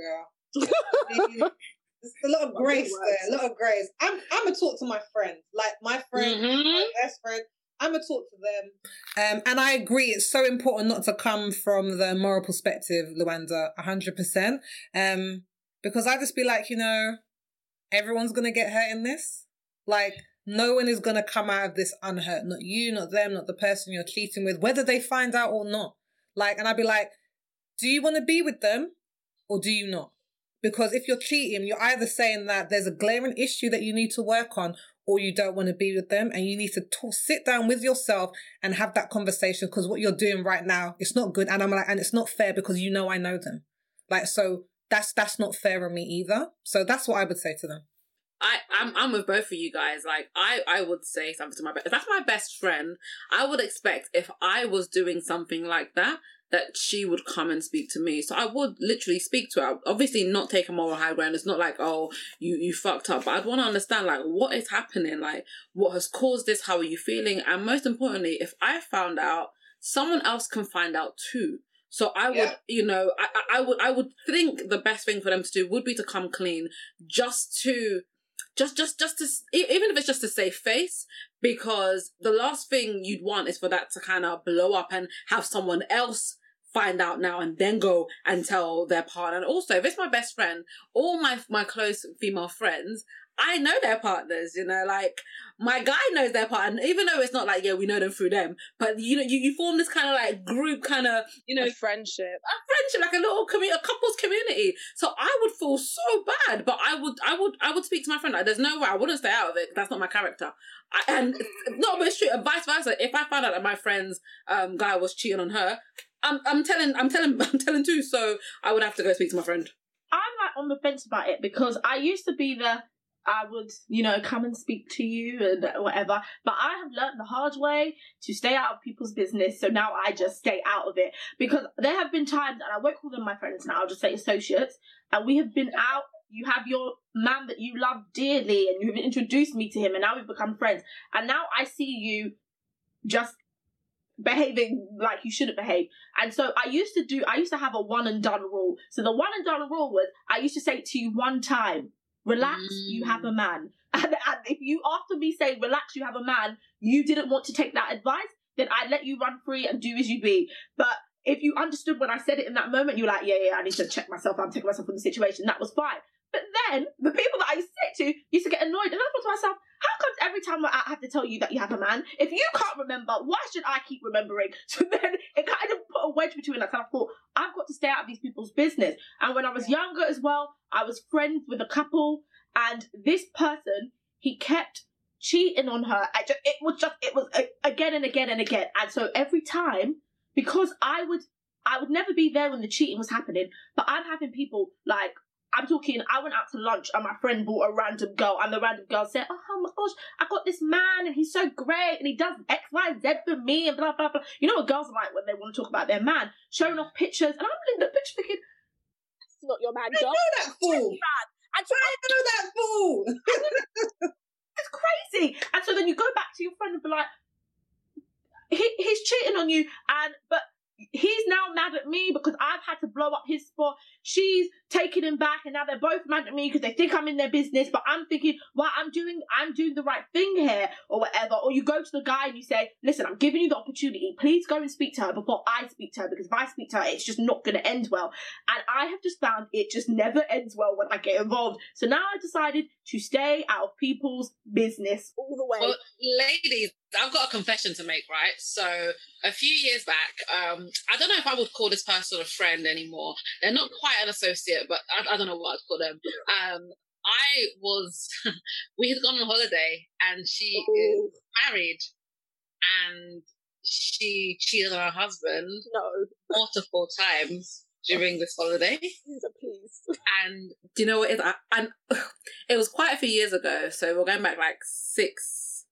Speaker 5: girl. There's a lot of grace there, a lot of grace. I'm I'm gonna talk to my friends, like my friend,
Speaker 2: Mm-hmm.
Speaker 5: my best friend. I'm gonna talk to them.
Speaker 1: Um, and I agree, it's so important not to come from the moral perspective, Luanda, one hundred percent. Um, because I just be like, you know, everyone's gonna get hurt in this. Like, no one is gonna come out of this unhurt. Not you, not them, not the person you're cheating with, whether they find out or not. Like, and I'd be like, do you want to be with them or do you not? Because if you're cheating, you're either saying that there's a glaring issue that you need to work on, or you don't want to be with them, and you need to talk, sit down with yourself and have that conversation, because what you're doing right now, it's not good. And I'm like, and it's not fair, because you know I know them. Like, so that's that's not fair on me either. So that's what I would say to them.
Speaker 7: I, I'm I'm with both of you guys. Like, I, I would say something to my best. If that's my best friend, I would expect if I was doing something like that, that she would come and speak to me. So I would literally speak to her. Obviously not take a moral high ground. It's not like, oh, you, you fucked up. But I'd want to understand, like, what is happening? Like, what has caused this? How are you feeling? And most importantly, if I found out, someone else can find out too. So I would, yeah. you know, I, I would, I would think the best thing for them to do would be to come clean, just to, just, just, just to, even if it's just to save face, because the last thing you'd want is for that to kind of blow up and have someone else find out now and then go and tell their partner. And also, if it's my best friend, all my my close female friends, I know their partners, you know, like, my guy knows their partner, even though it's not like, yeah, we know them through them, but, you know, you, you form this kind of, like, group kind of, you know...
Speaker 6: A friendship.
Speaker 7: A friendship, like a little commu- a couple's community. So I would feel so bad, but I would, I would, I would speak to my friend. Like, there's no way, I wouldn't stay out of it, that's not my character. I, and, no, but it's true, and vice versa. If I found out that my friend's um, guy was cheating on her, I'm, I'm telling, I'm telling, I'm telling too, so I would have to go speak to my friend.
Speaker 4: I'm, like, on the fence about it, because I used to be the... I would, you know, come and speak to you and whatever. But I have learned the hard way to stay out of people's business. So now I just stay out of it. Because there have been times, and I won't call them my friends now, I'll just say associates, and we have been out. You have your man that you love dearly, and you've introduced me to him, and now we've become friends. And now I see you just behaving like you shouldn't behave. And so I used to do, I used to have a one and done rule. So the one and done rule was, I used to say to you one time, relax, mm. you have a man. And, and if you, after me saying, relax, you have a man, you didn't want to take that advice, then I'd let you run free and do as you be. But if you understood when I said it in that moment, you're like, yeah, yeah, I need to check myself, I'm taking myself from the situation, that was fine. But then, the people that I used to say to used to get annoyed, and I thought to myself, how comes every time I have to tell you that you have a man, if you can't remember, why should I keep remembering? So then, it kind of put a wedge between us, and I thought, I've got to stay out of these people's business. And when I was younger as well, I was friends with a couple, and this person, he kept cheating on her. I just, it was just, it was again and again and again. And so every time, because I would, I would never be there when the cheating was happening, but I'm having people like, I'm talking, I went out to lunch and my friend brought a random girl, and the random girl said, oh my gosh, I got this man and he's so great and he does X, Y, Z for me and blah, blah, blah. You know what girls are like when they want to talk about their man, showing off pictures, and I'm in the picture thinking,
Speaker 6: that's not your man,
Speaker 5: I
Speaker 6: girl.
Speaker 5: know that fool. I know that fool.
Speaker 4: It's crazy. And so then you go back to your friend and be like, he, he's cheating on you, and but he's now mad at me because I've had to blow up his spot. She's taking him back, and now they're both mad at me because they think I'm in their business. But I'm thinking, well, I'm doing, I'm doing the right thing here, or whatever. Or you go to the guy and you say, listen, I'm giving you the opportunity. Please go and speak to her before I speak to her, because if I speak to her, it's just not going to end well. And I have just found it just never ends well when I get involved. So now I decided to stay out of people's business all the way.
Speaker 2: Well, ladies, I've got a confession to make, right? So a few years back, um, I don't know if I would call this person a friend anymore. They're not quite an associate, but I, I don't know what I'd call them. Um, I was, we had gone on holiday, and she Ooh. is married, and she cheated on her husband
Speaker 6: no.
Speaker 2: multiple times during this holiday.
Speaker 6: Please.
Speaker 7: And do you know what it is? I, and it was quite a few years ago, so we're going back like six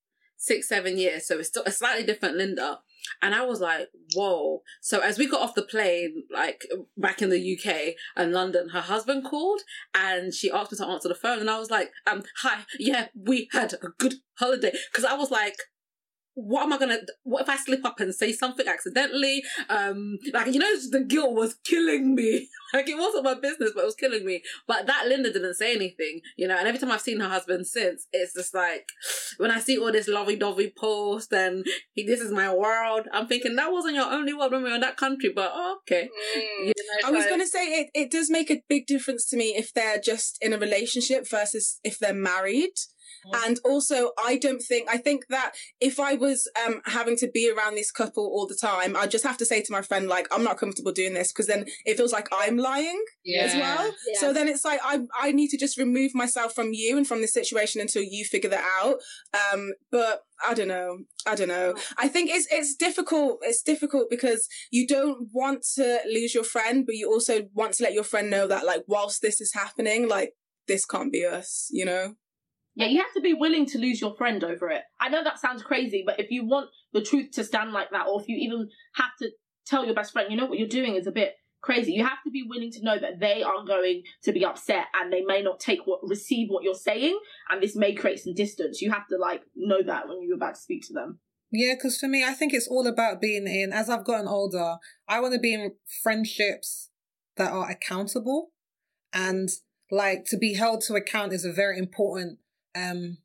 Speaker 7: six, seven years. So it's still a slightly different Linda. And I was like, whoa. So as we got off the plane, like back in the U K and London, her husband called and she asked me to answer the phone. And I was like, um, hi, yeah, we had a good holiday. Because I was like, what am I gonna, what if I slip up and say something accidentally? Um, like, you know, the guilt was killing me. Like, it wasn't my business, but it was killing me. But that Linda didn't say anything, you know, and every time I've seen her husband since, it's just like, when I see all this lovey-dovey post and he, this is my world, I'm thinking, that wasn't your only world when we were in that country, but oh, okay.
Speaker 3: Mm.
Speaker 7: You know,
Speaker 3: I was
Speaker 7: like,
Speaker 3: going to say, it, it does make a big difference to me if they're just in a relationship versus if they're married. And also, I don't think, I think that if I was um, having to be around this couple all the time, I'd just have to say to my friend, like, I'm not comfortable doing this, because then it feels like I'm lying
Speaker 2: Yeah.
Speaker 3: as well.
Speaker 6: Yeah.
Speaker 3: So then it's like, I I need to just remove myself from you and from the situation until you figure that out. Um, but I don't know. I don't know. I think it's it's difficult. It's difficult because you don't want to lose your friend, but you also want to let your friend know that, like, whilst this is happening, like, this can't be us, you know?
Speaker 4: Yeah, you have to be willing to lose your friend over it. I know that sounds crazy, but if you want the truth to stand like that, or if you even have to tell your best friend, you know, what you're doing is a bit crazy, you have to be willing to know that they are going to be upset and they may not take what, receive what you're saying, and this may create some distance. You have to, like, know that when you're about to speak to them.
Speaker 1: Yeah, because for me, I think it's all about being in, as I've gotten older, I want to be in friendships that are accountable, and, like, to be held to account is a very important um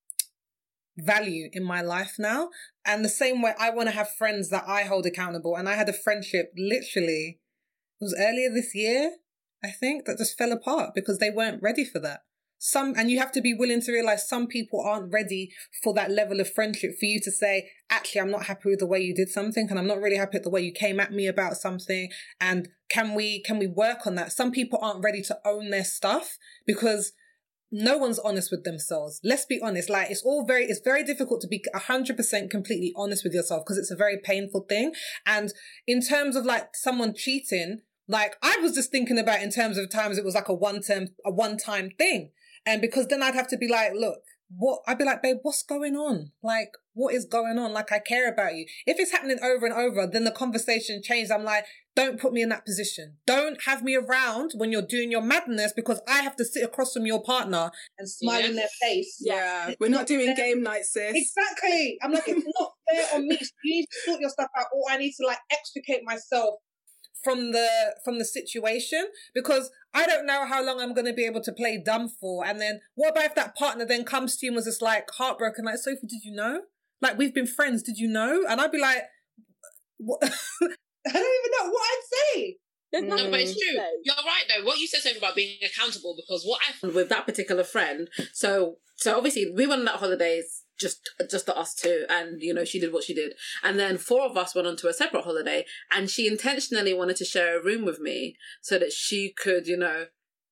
Speaker 1: value in my life now. And the same way, I want to have friends that I hold accountable. And I had a friendship literally, it was earlier this year, I think, that just fell apart because they weren't ready for that. Some, and you have to be willing to realize some people aren't ready for that level of friendship for you to say, actually, I'm not happy with the way you did something, and I'm not really happy with the way you came at me about something. And can we, can we work on that? Some people aren't ready to own their stuff because no one's honest with themselves. Let's be honest. Like, it's all very, it's very difficult to be a hundred percent completely honest with yourself because it's a very painful thing. And in terms of, like, someone cheating, like, I was just thinking about in terms of times it was like a one term, a one time thing. And because then I'd have to be like, look, what, I'd be like, babe, what's going on? Like, what is going on? Like, I care about you. If it's happening over and over, then the conversation changed. I'm like, don't put me in that position. Don't have me around when you're doing your madness because I have to sit across from your partner
Speaker 5: and smile
Speaker 2: Yeah.
Speaker 5: in their face.
Speaker 3: Yeah,
Speaker 5: It's
Speaker 3: we're not doing
Speaker 5: fair.
Speaker 3: game night, sis.
Speaker 5: Exactly. I'm like, it's not fair on me. You need to sort your stuff out, or I need to, like, extricate myself
Speaker 1: from the from the situation, because I don't know how long I'm going to be able to play dumb for. And then what about if that partner then comes to you and was just like heartbroken, like, Sophie, did you know? Like, we've been friends, did you know? And I'd be like, what?
Speaker 5: I don't even know what I'd say.
Speaker 6: There's
Speaker 3: No,
Speaker 6: nothing
Speaker 2: No, but it's
Speaker 6: to
Speaker 2: true.
Speaker 6: say.
Speaker 2: You're right, though. What you said, Sophie, about being accountable, because what I found
Speaker 7: with that particular friend. So, so obviously we went on that holidays, just, just us two. And, you know, she did what she did. And then four of us went on to a separate holiday, and she intentionally wanted to share a room with me so that she could, you know,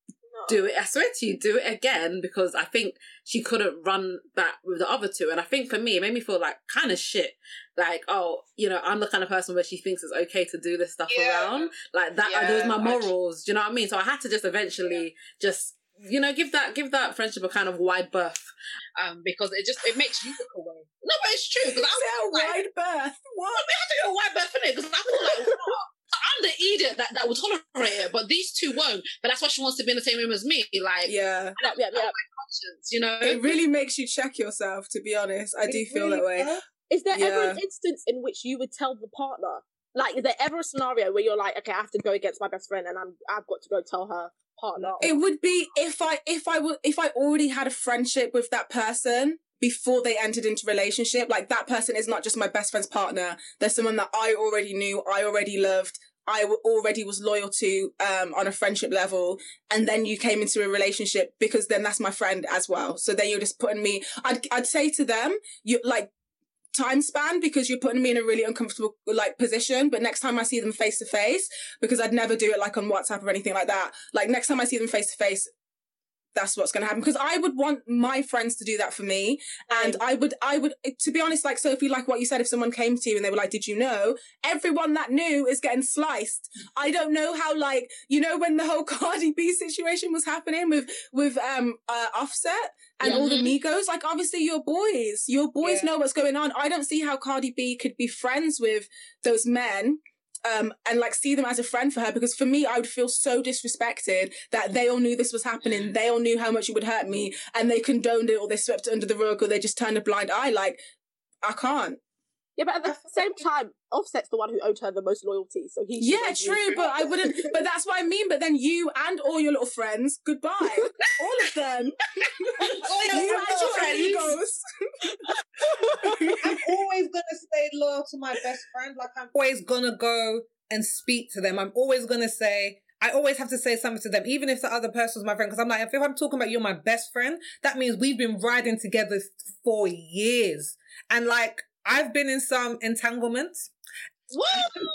Speaker 7: do it. I swear to you, do it again, because I think she couldn't run that with the other two. And I think for me, it made me feel like kind of shit. Like, oh, you know, I'm the kind of person where she thinks it's okay to do this stuff
Speaker 2: Yeah.
Speaker 7: around. Like that,
Speaker 2: Yeah,
Speaker 7: those are my
Speaker 2: I-
Speaker 7: morals. Do you know what I mean? So I had to just eventually just, you know, give that give that friendship a kind of wide berth.
Speaker 2: um because it just it makes you look away. No, but it's true because I
Speaker 3: Is it a
Speaker 2: was like,
Speaker 3: wide berth? What?
Speaker 2: we have to go wide berth in it because I feel like oh, I'm the idiot that, that will tolerate it, but these two won't. But that's why she wants to be in the same room as me. Like,
Speaker 3: Yeah.
Speaker 6: Yep, yep, yep.
Speaker 2: conscience, you know.
Speaker 3: It really makes you check yourself, to be honest. I do
Speaker 5: It
Speaker 3: feel
Speaker 5: really
Speaker 3: that way.
Speaker 5: does.
Speaker 6: Is there ever
Speaker 3: Yeah.
Speaker 6: an instance in which you would tell the partner? Like, is there ever a scenario where you're like, okay, I have to go against my best friend and I'm I've got to go tell her partner?
Speaker 3: It would be if I if I would if I already had a friendship with that person before they entered into relationship. Like, that person is not just my best friend's partner. There's someone that I already knew, I already loved, I w- already was loyal to um, on a friendship level, and then you came into a relationship, because then that's my friend as well. So then you're just putting me. I'd I'd say to them, you like time span, because you're putting me in a really uncomfortable like position. But next time I see them face to face, because I'd never do it like on WhatsApp or anything like that. Like, next time I see them face to face, that's what's going to happen, because I would want my friends to do that for me. And I would, I would, to be honest, like, Sophie, like what you said, if someone came to you and they were like, did you know? Everyone that knew is getting sliced. I don't know how, like, you know, when the whole Cardi B situation was happening with, with, um, uh, Offset, and
Speaker 2: Yeah.
Speaker 3: all the Migos, like obviously your boys, your boys
Speaker 5: Yeah.
Speaker 3: know what's going on. I don't see how Cardi B could be friends with those men um, and like see them as a friend for her, because for me, I would feel so disrespected that they all knew this was happening. They all knew how much it would hurt me and they condoned it or they swept it under the rug or they just turned a blind eye. Like, I can't.
Speaker 6: Yeah, but at the same time, Offset's the one who owed her the most loyalty, so he. should
Speaker 3: Yeah,
Speaker 6: have
Speaker 3: true,
Speaker 6: been-
Speaker 3: but I wouldn't. But that's what I mean. But then you and all your little friends, goodbye, all of them.
Speaker 5: Oh, yeah,
Speaker 3: you
Speaker 5: I'm
Speaker 3: and your
Speaker 5: sorry.
Speaker 3: amigos.
Speaker 5: I'm always gonna stay loyal to my best friend. Like I'm
Speaker 1: always gonna go and speak to them. I'm always gonna say, I always have to say something to them, even if the other person's my friend. Because I'm like, if I'm talking about you're my best friend, that means we've been riding together for years. And like, I've been in some entanglements.
Speaker 2: Woo!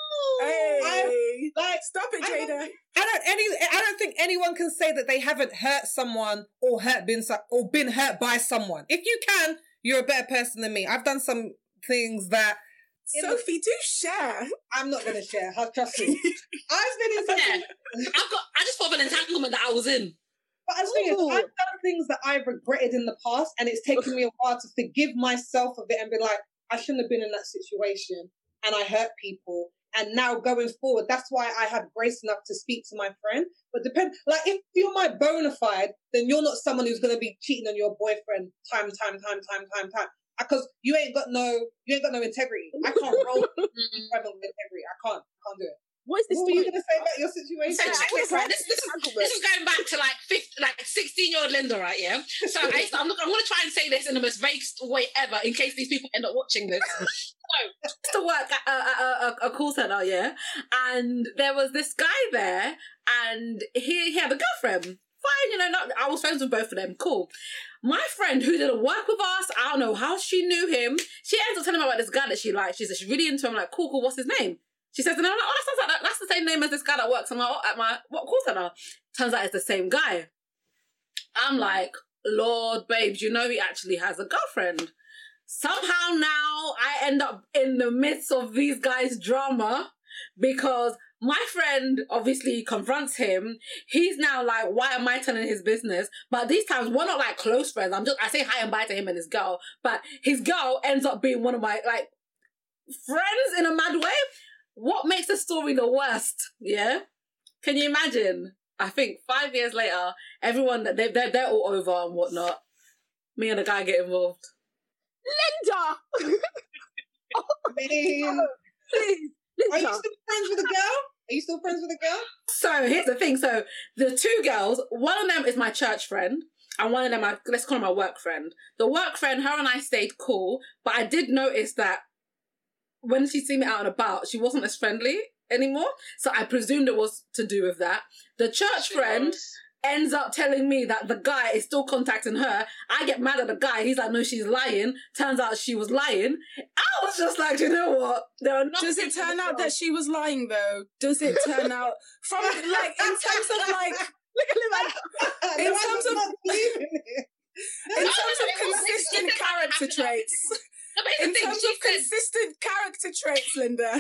Speaker 3: Hey,
Speaker 5: like
Speaker 3: stop it,
Speaker 5: I
Speaker 3: Jada.
Speaker 5: don't-
Speaker 1: I don't any. I don't think anyone can say that they haven't hurt someone or hurt been so- or been hurt by someone. If you can, you're a better person than me. I've done some things that
Speaker 3: Sophie, do share.
Speaker 5: I'm not gonna share. huh, Trust me. I've been in some.
Speaker 2: Yeah. I've got. I just thought of an entanglement that I was in.
Speaker 5: But the thing is,
Speaker 6: Ooh.
Speaker 5: I've done things that I've regretted in the past, and it's taken me a while to forgive myself of it and be like, I shouldn't have been in that situation, and I hurt people. And now going forward, that's why I have grace enough to speak to my friend. But depend, like if you're my bona fide, then you're not someone who's gonna be cheating on your boyfriend time, time, time, time, time, time. Because you ain't got no, you ain't got no integrity. I can't roll with people with integrity. I can't, I can't do it.
Speaker 6: What is this?
Speaker 5: What were you
Speaker 6: story?
Speaker 5: gonna say about your situation?
Speaker 2: So check this out. This, this, is,
Speaker 6: Entanglement.
Speaker 2: this is going back to like fifteen, like sixteen-year-old Linda, right? Yeah. So I, I'm, I'm going to try and say this in the most vague way ever, in case these people end up watching this. So
Speaker 7: used to work at a, a, a, a call center, yeah, and there was this guy there, and he, he had a girlfriend. Fine, you know, not, I was friends with both of them. Cool. My friend who didn't work with us, I don't know how she knew him. She ends up telling me about this guy that she likes. She said she's really into him. I'm like, cool, cool. What's his name? She says, and I'm like, oh, that sounds like that. That's the same name as this guy that works at my at my what call center. Turns out it's the same guy. I'm like, Lord, babes, you know he actually has a girlfriend. Somehow now I end up in the midst of these guys' drama because my friend obviously confronts him. He's now like, why am I telling his business? But these times we're not like close friends. I'm just, I say hi and bye to him and his girl, but his girl ends up being one of my like friends in a mad way. What makes the story the worst? Yeah? Can you imagine? I think five years later, everyone, they, they're, they're all over and whatnot. Me and the guy get involved.
Speaker 6: Linda!
Speaker 5: I mean,
Speaker 6: Please,
Speaker 5: are you
Speaker 6: Linda.
Speaker 5: still friends with the girl? Are you still friends with the girl?
Speaker 7: So here's the thing. So the two girls, one of them is my church friend, and one of them, I, let's call her my work friend. The work friend, her and I stayed cool, but I did notice that when she seen me out and about, she wasn't as friendly anymore. So I presumed it was to do with that. The church friend ends up telling me that the guy is still contacting her. I get mad at the guy. He's like, no, she's lying. Turns out she was lying. I was just like, you know what? There are not
Speaker 3: Does it turn out that she was lying though? Does it turn out from like in terms of like
Speaker 6: Look at Linda.
Speaker 3: In
Speaker 5: No,
Speaker 3: terms
Speaker 5: I'm
Speaker 3: of-
Speaker 5: not believing it.
Speaker 3: in
Speaker 2: No,
Speaker 3: terms
Speaker 2: no,
Speaker 3: of
Speaker 2: no, no,
Speaker 3: consistent
Speaker 2: no, no,
Speaker 3: character
Speaker 2: no, no, no,
Speaker 3: traits?
Speaker 2: No, but here's
Speaker 3: In
Speaker 2: the thing,
Speaker 3: terms
Speaker 2: she
Speaker 3: of
Speaker 2: said,
Speaker 3: consistent character traits, Linda,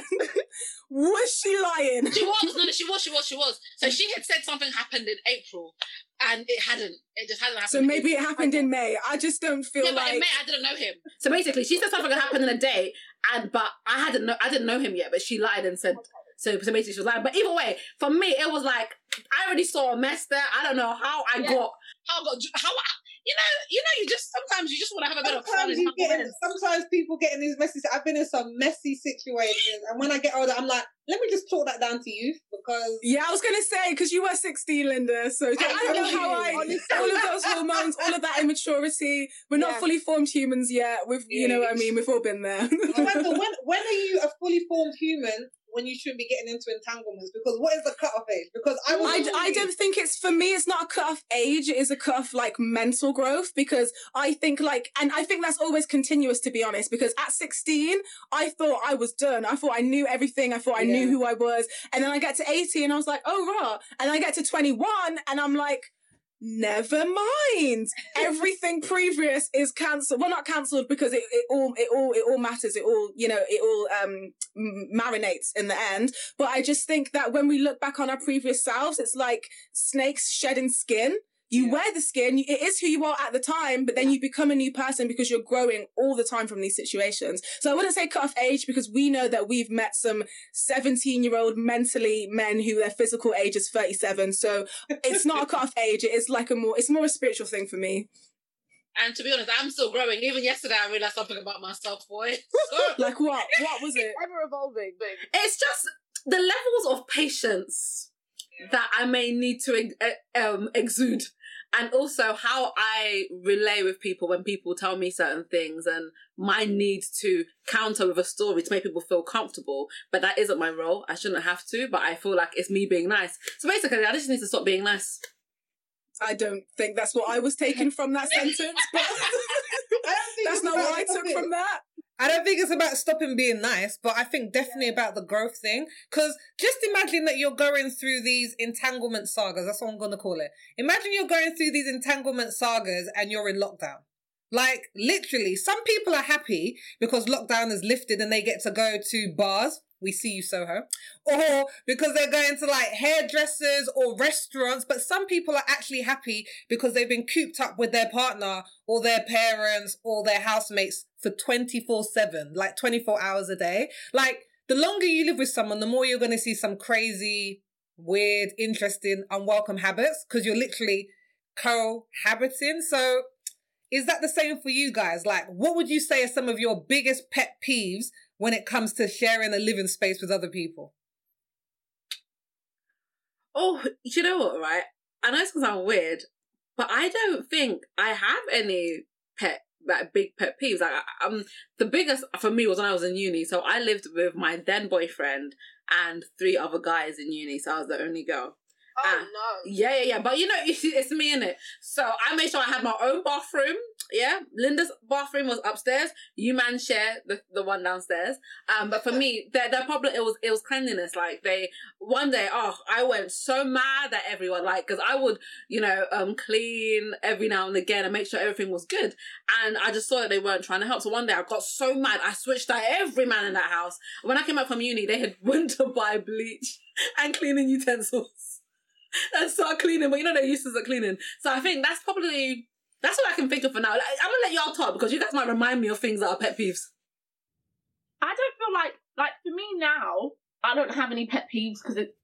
Speaker 3: was she lying?
Speaker 2: she was, no, no, she was, she was, she was. So she had said something happened in April, and it hadn't. It just hadn't happened.
Speaker 3: So maybe it happened in May. I just don't feel
Speaker 2: Yeah, but
Speaker 3: like
Speaker 2: in May I didn't know him.
Speaker 7: So basically, she said something happened in a day, and but I hadn't know I didn't know him yet, but she lied and said so. So basically, she was lying. But either way, for me, it was like I already saw a mess there. I don't know how I
Speaker 2: Yeah.
Speaker 7: got.
Speaker 2: How got how? You know, you know, you just sometimes you just want to have a bit of fun.
Speaker 5: Sometimes
Speaker 2: and
Speaker 5: you
Speaker 2: have
Speaker 5: get in,
Speaker 2: fun.
Speaker 5: sometimes people get in these messy. I've been in some messy situations, and when I get older, I'm like, let me just talk that down to youth because
Speaker 3: yeah, I was gonna say because you were sixteen, Linda. So I don't know how I
Speaker 6: Honestly.
Speaker 3: all of those hormones, all of that immaturity. We're not
Speaker 6: Yeah.
Speaker 3: fully formed humans yet. We've, you know what I mean. We've all been there.
Speaker 5: Amanda, when when are you a fully formed human when you shouldn't be getting into entanglements? Because what is the cutoff age? Because I was
Speaker 3: I, I don't think it's, for me, it's not a cut-off age, it is a cut-off, like, mental growth, because I think, like, and I think that's always continuous, to be honest, because at sixteen, I thought I was done. I thought I knew everything. I thought I knew
Speaker 5: Yeah.
Speaker 3: who I was. And then I get to eighteen, and I was like, oh, rah. And I get to twenty-one, and I'm like, never mind. Everything previous is cancelled. Well, not cancelled because it, it all it all it all matters. It all, you know, it all um m- marinates in the end. But I just think that when we look back on our previous selves, it's like snakes shedding skin. You
Speaker 5: Yeah.
Speaker 3: wear the skin, it is who you are at the time, but then you become a new person because you're growing all the time from these situations. So I wouldn't say cut off age, because we know that we've met some seventeen-year-old mentally men who their physical age is thirty-seven. So it's not a cut off age. It is like a more, it's more a spiritual thing for me.
Speaker 7: And to be honest, I'm still growing. Even yesterday, I realised something about myself, boy.
Speaker 3: Like what? What was it?
Speaker 6: Ever evolving, babe.
Speaker 7: It's just the levels of patience that I may need to ex- um, exude. And also how I relay with people when people tell me certain things, and my need to counter with a story to make people feel comfortable. But that isn't my role. I shouldn't have to, but I feel like it's me being nice. So basically, I just need to stop being nice.
Speaker 3: I don't think that's what I was taking from that sentence, but that's not what I took from that.
Speaker 1: I don't think it's about stopping being nice, but I think definitely about the growth thing. Because just imagine that you're going through these entanglement sagas. That's what I'm going to call it. Imagine you're going through these entanglement sagas and you're in lockdown. Like, literally, some people are happy because lockdown is lifted and they get to go to bars. We see you, Soho. Or because they're going to like hairdressers or restaurants. But some people are actually happy because they've been cooped up with their partner or their parents or their housemates for twenty-four seven, like twenty-four hours a day. Like, the longer you live with someone, the more you're going to see some crazy, weird, interesting, unwelcome habits because you're literally cohabiting. So is that the same for you guys? Like, what would you say are some of your biggest pet peeves when it comes to sharing a living space with other people?
Speaker 7: Oh, you know what, right? I know it's going to sound weird, but I don't think I have any pet, like big pet peeves. Like, um, the biggest for me was when I was in uni. So I lived with my then boyfriend and three other guys in uni. So I was the only girl.
Speaker 6: Oh,
Speaker 7: Uh,
Speaker 6: no.
Speaker 7: Yeah, yeah, yeah. But you know, it's me, innit? So I made sure I had my own bathroom. Yeah. Linda's bathroom was upstairs. You man share the, the one downstairs. Um, but for me, their, their problem, it was, it was cleanliness. Like they, one day, oh, I went so mad at everyone. Like, cause I would, you know, um, clean every now and again and make sure everything was good. And I just saw that they weren't trying to help. So one day I got so mad. I switched out every man in that house. When I came back from uni, they had went to buy bleach and cleaning utensils. And start cleaning, but you know they're used to cleaning. So I think that's probably, that's what I can think of for now. Like, I'm gonna let y'all talk because you guys might remind me of things that are pet peeves.
Speaker 4: I don't feel like, like for me now, I don't have any pet peeves because it,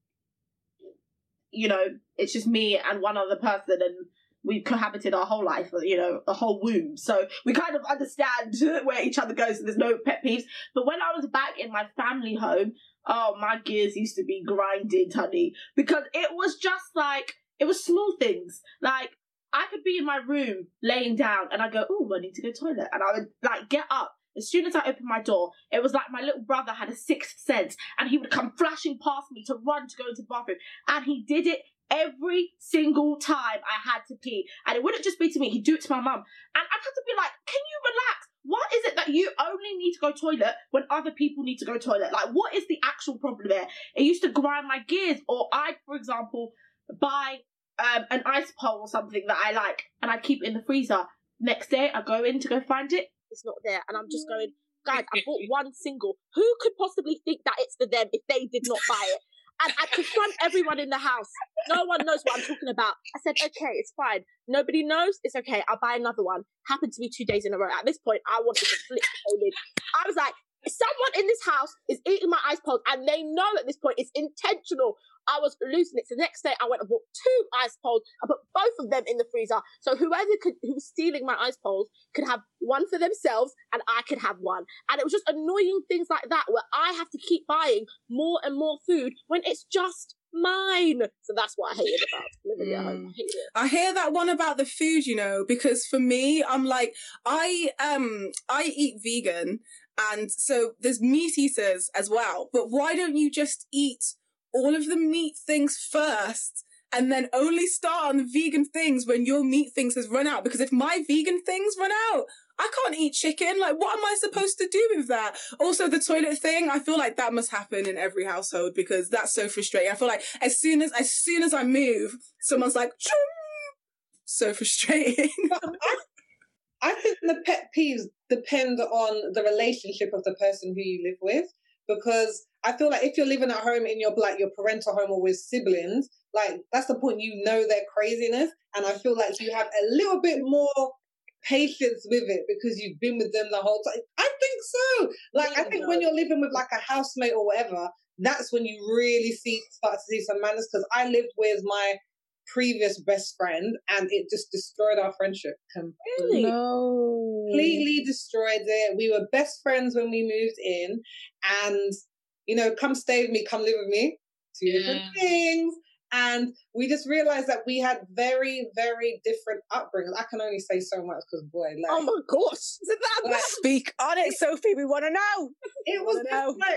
Speaker 4: you know, it's just me and one other person and we've cohabited our whole life, you know, a whole womb. So we kind of understand where each other goes and there's no pet peeves. But when I was back in my family home, oh, my gears used to be grinding, honey, because it was just like, it was small things. Like, I could be in my room laying down and I go, oh, I need to go to the toilet. And I would like get up. As soon as I opened my door, it was like my little brother had a sixth sense and he would come flashing past me to run to go into the bathroom. And he did it every single time I had to pee. And it wouldn't just be to me, he'd do it to my mum. And I'd have to be like, can you relax? What is it that you only need to go toilet when other people need to go toilet? Like, what is the actual problem there? It used to grind my gears. Or I'd, for example, buy um, an ice pole or something that I like and I'd keep it in the freezer. Next day, I go in to go find it.
Speaker 6: It's not there. And I'm just going, guys, I bought one single. Who could possibly think that it's for them if they did not buy it? And I confront everyone in the house. No one knows what I'm talking about. I said, okay, it's fine. Nobody knows. It's okay. I'll buy another one. Happened to be two days in a row. At this point, I wanted to flip the whole lid. I was like, someone in this house is eating my ice poles and they know at this point it's intentional. I was losing it. So the next day I went and bought two ice poles. I put both of them in the freezer. So whoever could, who was stealing my ice poles could have one for themselves and I could have one. And it was just annoying things like that where I have to keep buying more and more food when it's just mine. So that's what I hated about living at home. I hate it.
Speaker 3: I hear that one about the food, you know, because for me, I'm like, I um I eat vegan, and so there's meat eaters as well. But why don't you just eat all of the meat things first and then only start on the vegan things when your meat things has run out? Because if my vegan things run out, I can't eat chicken. Like, what am I supposed to do with that? Also, the toilet thing, I feel like that must happen in every household because that's so frustrating. I feel like as soon as as soon as I move, someone's like, Choom! So frustrating.
Speaker 5: I, I think the pet peeves depend on the relationship of the person who you live with. because I feel like if you're living at home in your like your parental home or with siblings, like that's the point, you know their craziness, and I feel like you have a little bit more patience with it because you've been with them the whole time. I think so. Like I think when you're living with like a housemate or whatever, that's when you really see start to see some manners. Because I lived with my previous best friend and it just destroyed our friendship completely.
Speaker 6: No.
Speaker 5: Completely destroyed it. We were best friends when we moved in, and you know, come stay with me, come live with me. Two yeah. different things. And we just realized that we had very, very different upbringings. I can only say so much because, boy, like...
Speaker 6: Oh, my gosh. Is it that like, speak on it, Sophie. We want to know.
Speaker 5: It was just like...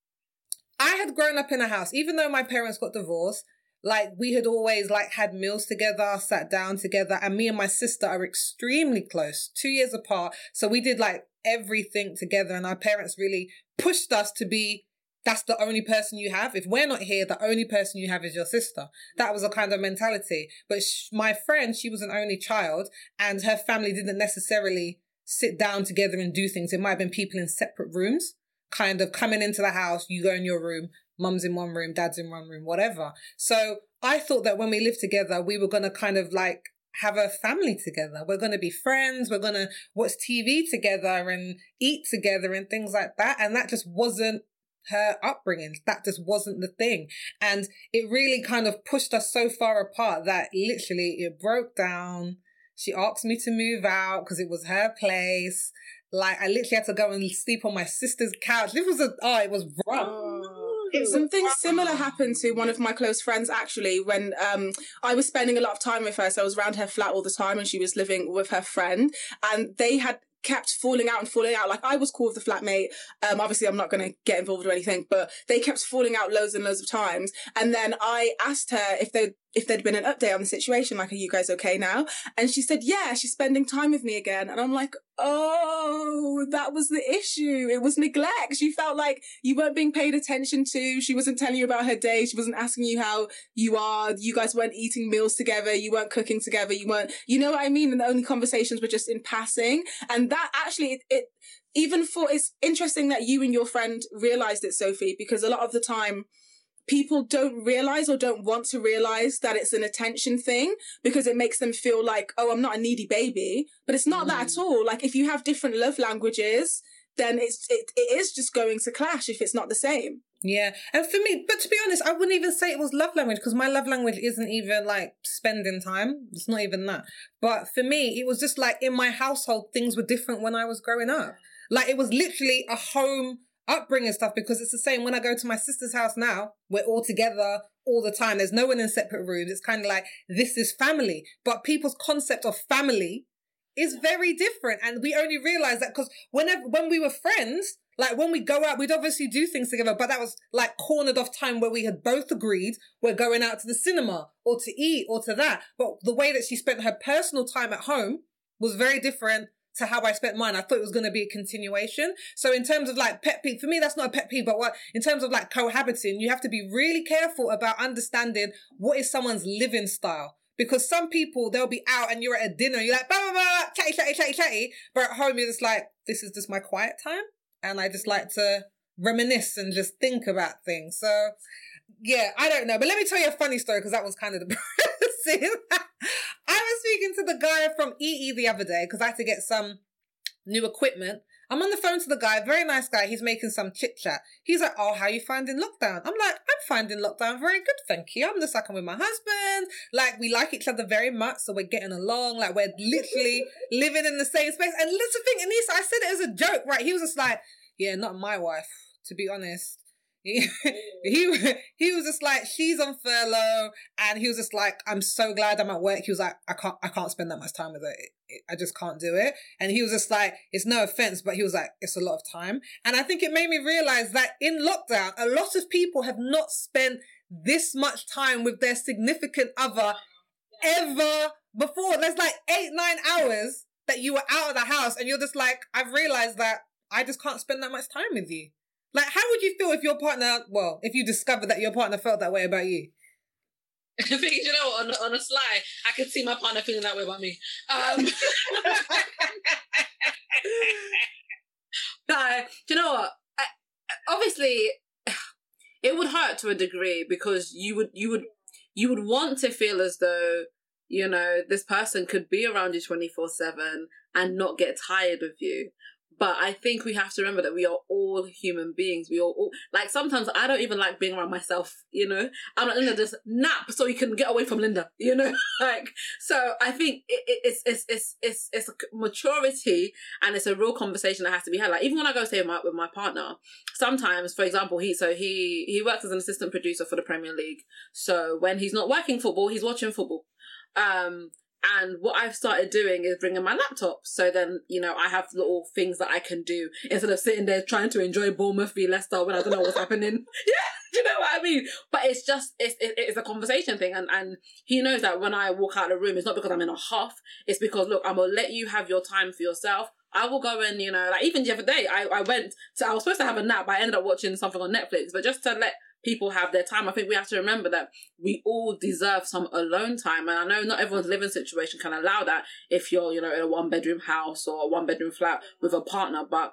Speaker 1: I had grown up in a house, even though my parents got divorced, like, we had always, like, had meals together, sat down together, and me and my sister are extremely close, two years apart. So we did, like, everything together, and our parents really pushed us to be... That's the only person you have. If we're not here, the only person you have is your sister. That was a kind of mentality. But sh- my friend, she was an only child and her family didn't necessarily sit down together and do things. It might have been people in separate rooms, kind of coming into the house. You go in your room, mum's in one room, dad's in one room, whatever. So I thought that when we lived together, we were going to kind of like have a family together. We're going to be friends. We're going to watch T V together and eat together and things like that. And that just wasn't her upbringing. That just wasn't the thing. And it really kind of pushed us so far apart that literally it broke down. She asked me to move out because it was her place. Like, I literally had to go and sleep on my sister's couch. It was a, oh, it was rough.
Speaker 3: It was Something rough. Similar happened to one of my close friends, actually, when um, I was spending a lot of time with her. So I was around her flat all the time and she was living with her friend. And they had kept falling out and falling out. Like, I was cool with the flatmate. Um, obviously, I'm not going to get involved or anything, but they kept falling out loads and loads of times. And then I asked her if they if there'd been an update on the situation, like, are you guys okay now? And she said, yeah, she's spending time with me again. And I'm like, oh, that was the issue. It was neglect. She felt like you weren't being paid attention to. She wasn't telling you about her day. She wasn't asking you how you are. You guys weren't eating meals together. You weren't cooking together. You weren't, you know what I mean? And the only conversations were just in passing. And that actually, it, it even for, it's interesting that you and your friend realized it, Sophie, because a lot of the time, people don't realize or don't want to realize that it's an attention thing because it makes them feel like, oh, I'm not a needy baby. But it's not mm. that at all. Like, if you have different love languages, then it's it, it is just going to clash if it's not the same.
Speaker 1: Yeah. And for me, but to be honest, I wouldn't even say it was love language because my love language isn't even like spending time. It's not even that. But for me, it was just like in my household, things were different when I was growing up. Like, it was literally a home upbringing stuff, because it's the same when I go to my sister's house now. We're all together all the time. There's no one in separate rooms. It's kind of like, this is family. But people's concept of family is very different. And we only realize that because whenever, when we were friends, like when we go out, we'd obviously do things together, but that was like cornered off time where we had both agreed we're going out to the cinema or to eat or to that. But the way that she spent her personal time at home was very different to how I spent mine. I thought it was going to be a continuation. So in terms of like pet peeve, for me, that's not a pet peeve, but what, in terms of like cohabiting, you have to be really careful about understanding what is someone's living style. Because some people, they'll be out and you're at a dinner, you're like, blah, blah, blah, chatty, chatty, chatty, chatty. But at home, you're just like, this is just my quiet time. And I just like to reminisce and just think about things. So yeah, I don't know. But let me tell you a funny story, because that was kind of depressing. I was speaking to the guy from E E the other day because I had to get some new equipment. I'm on the phone to the guy, very nice guy. He's making some chit chat. He's like, oh, how are you finding lockdown? I'm like, I'm finding lockdown very good, thank you. I'm just like, I'm with my husband. Like, we like each other very much, so we're getting along. Like, we're literally living in the same space. And that's the thing, Anissa, I said it as a joke, right? He was just like, yeah, not my wife, to be honest. He, he he was just like, she's on furlough, and he was just like, I'm so glad I'm at work. He was like, I can't I can't spend that much time with her. It, it, I just can't do it. And he was just like, it's no offense, but he was like, it's a lot of time. And I think it made me realize that in lockdown, a lot of people have not spent this much time with their significant other ever before. There's like eight, nine hours that you were out of the house, and you're just like, I've realized that I just can't spend that much time with you. Like, how would you feel if your partner, well, if you discovered that your partner felt that way about you?
Speaker 2: I think, you know, on, on a sly, I could see my partner feeling that way about me. Um, no, do you know what? I, obviously,
Speaker 7: obviously, it would hurt to a degree because you would you would you would want to feel as though, you know, this person could be around you twenty-four seven and not get tired of you. But I think we have to remember that we are all human beings. We are all, like, sometimes I don't even like being around myself, you know? I'm like, Linda, just nap so you can get away from Linda, you know? Like, so I think it, it, it's, it's, it's, it's, it's a maturity, and it's a real conversation that has to be had. Like, even when I go stay with my, with my partner, sometimes, for example, he, so he, he works as an assistant producer for the Premier League. So when he's not working football, he's watching football. Um, And what I've started doing is bringing my laptop. So then, you know, I have little things that I can do instead of sitting there trying to enjoy Bournemouth v Leicester when I don't know what's happening. Yeah, do you know what I mean? But it's just, it's it, it's a conversation thing. And, and he knows that when I walk out of the room, it's not because I'm in a huff. It's because, look, I'm going to let you have your time for yourself. I will go and, you know, like even the other day, I, I went to, I was supposed to have a nap, but I ended up watching something on Netflix. But just to let people have their time, I think we have to remember that we all deserve some alone time. And I know not everyone's living situation can allow that if you're, you know, in a one bedroom house or a one bedroom flat with a partner, but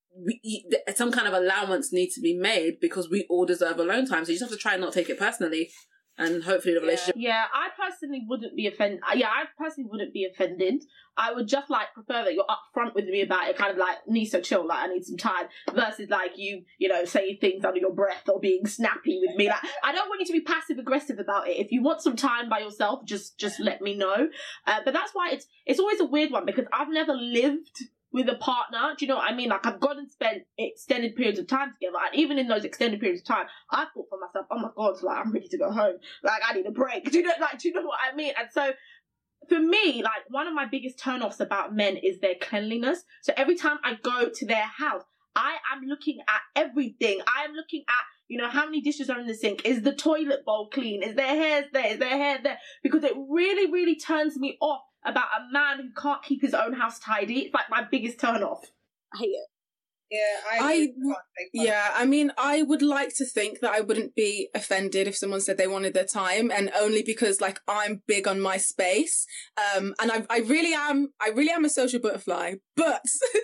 Speaker 7: we, some kind of allowance needs to be made because we all deserve alone time. So you just have to try and not take it personally, and hopefully the relationship.
Speaker 4: Yeah, I personally wouldn't be offended. Yeah, I personally wouldn't be offended. I would just like prefer that you're upfront with me about it, kind of like, Nisa, chill, like I need some time, versus like you, you know, saying things under your breath or being snappy with me. Like, I don't want you to be passive aggressive about it. If you want some time by yourself, just just let me know. Uh, but that's why it's it's always a weird one, because I've never lived with a partner. Do you know what I mean? Like, I've gone and spent extended periods of time together, and even in those extended periods of time, I thought for myself, oh my god, like I'm ready to go home. Like, I need a break. Do you know? Like, do you know what I mean? And so, for me, like, one of my biggest turn-offs about men is their cleanliness. So every time I go to their house, I am looking at everything. I am looking at, you know, how many dishes are in the sink? Is the toilet bowl clean? Is their hair there? Is their hair there? Because it really, really turns me off about a man who can't keep his own house tidy. It's like my biggest turn-off.
Speaker 6: I hate it.
Speaker 5: Yeah, I,
Speaker 3: I
Speaker 5: can't take that.
Speaker 3: yeah, I mean, I would like to think that I wouldn't be offended if someone said they wanted their time, and only because, like, I'm big on my space, um, and I, I really am, I really am a social butterfly, but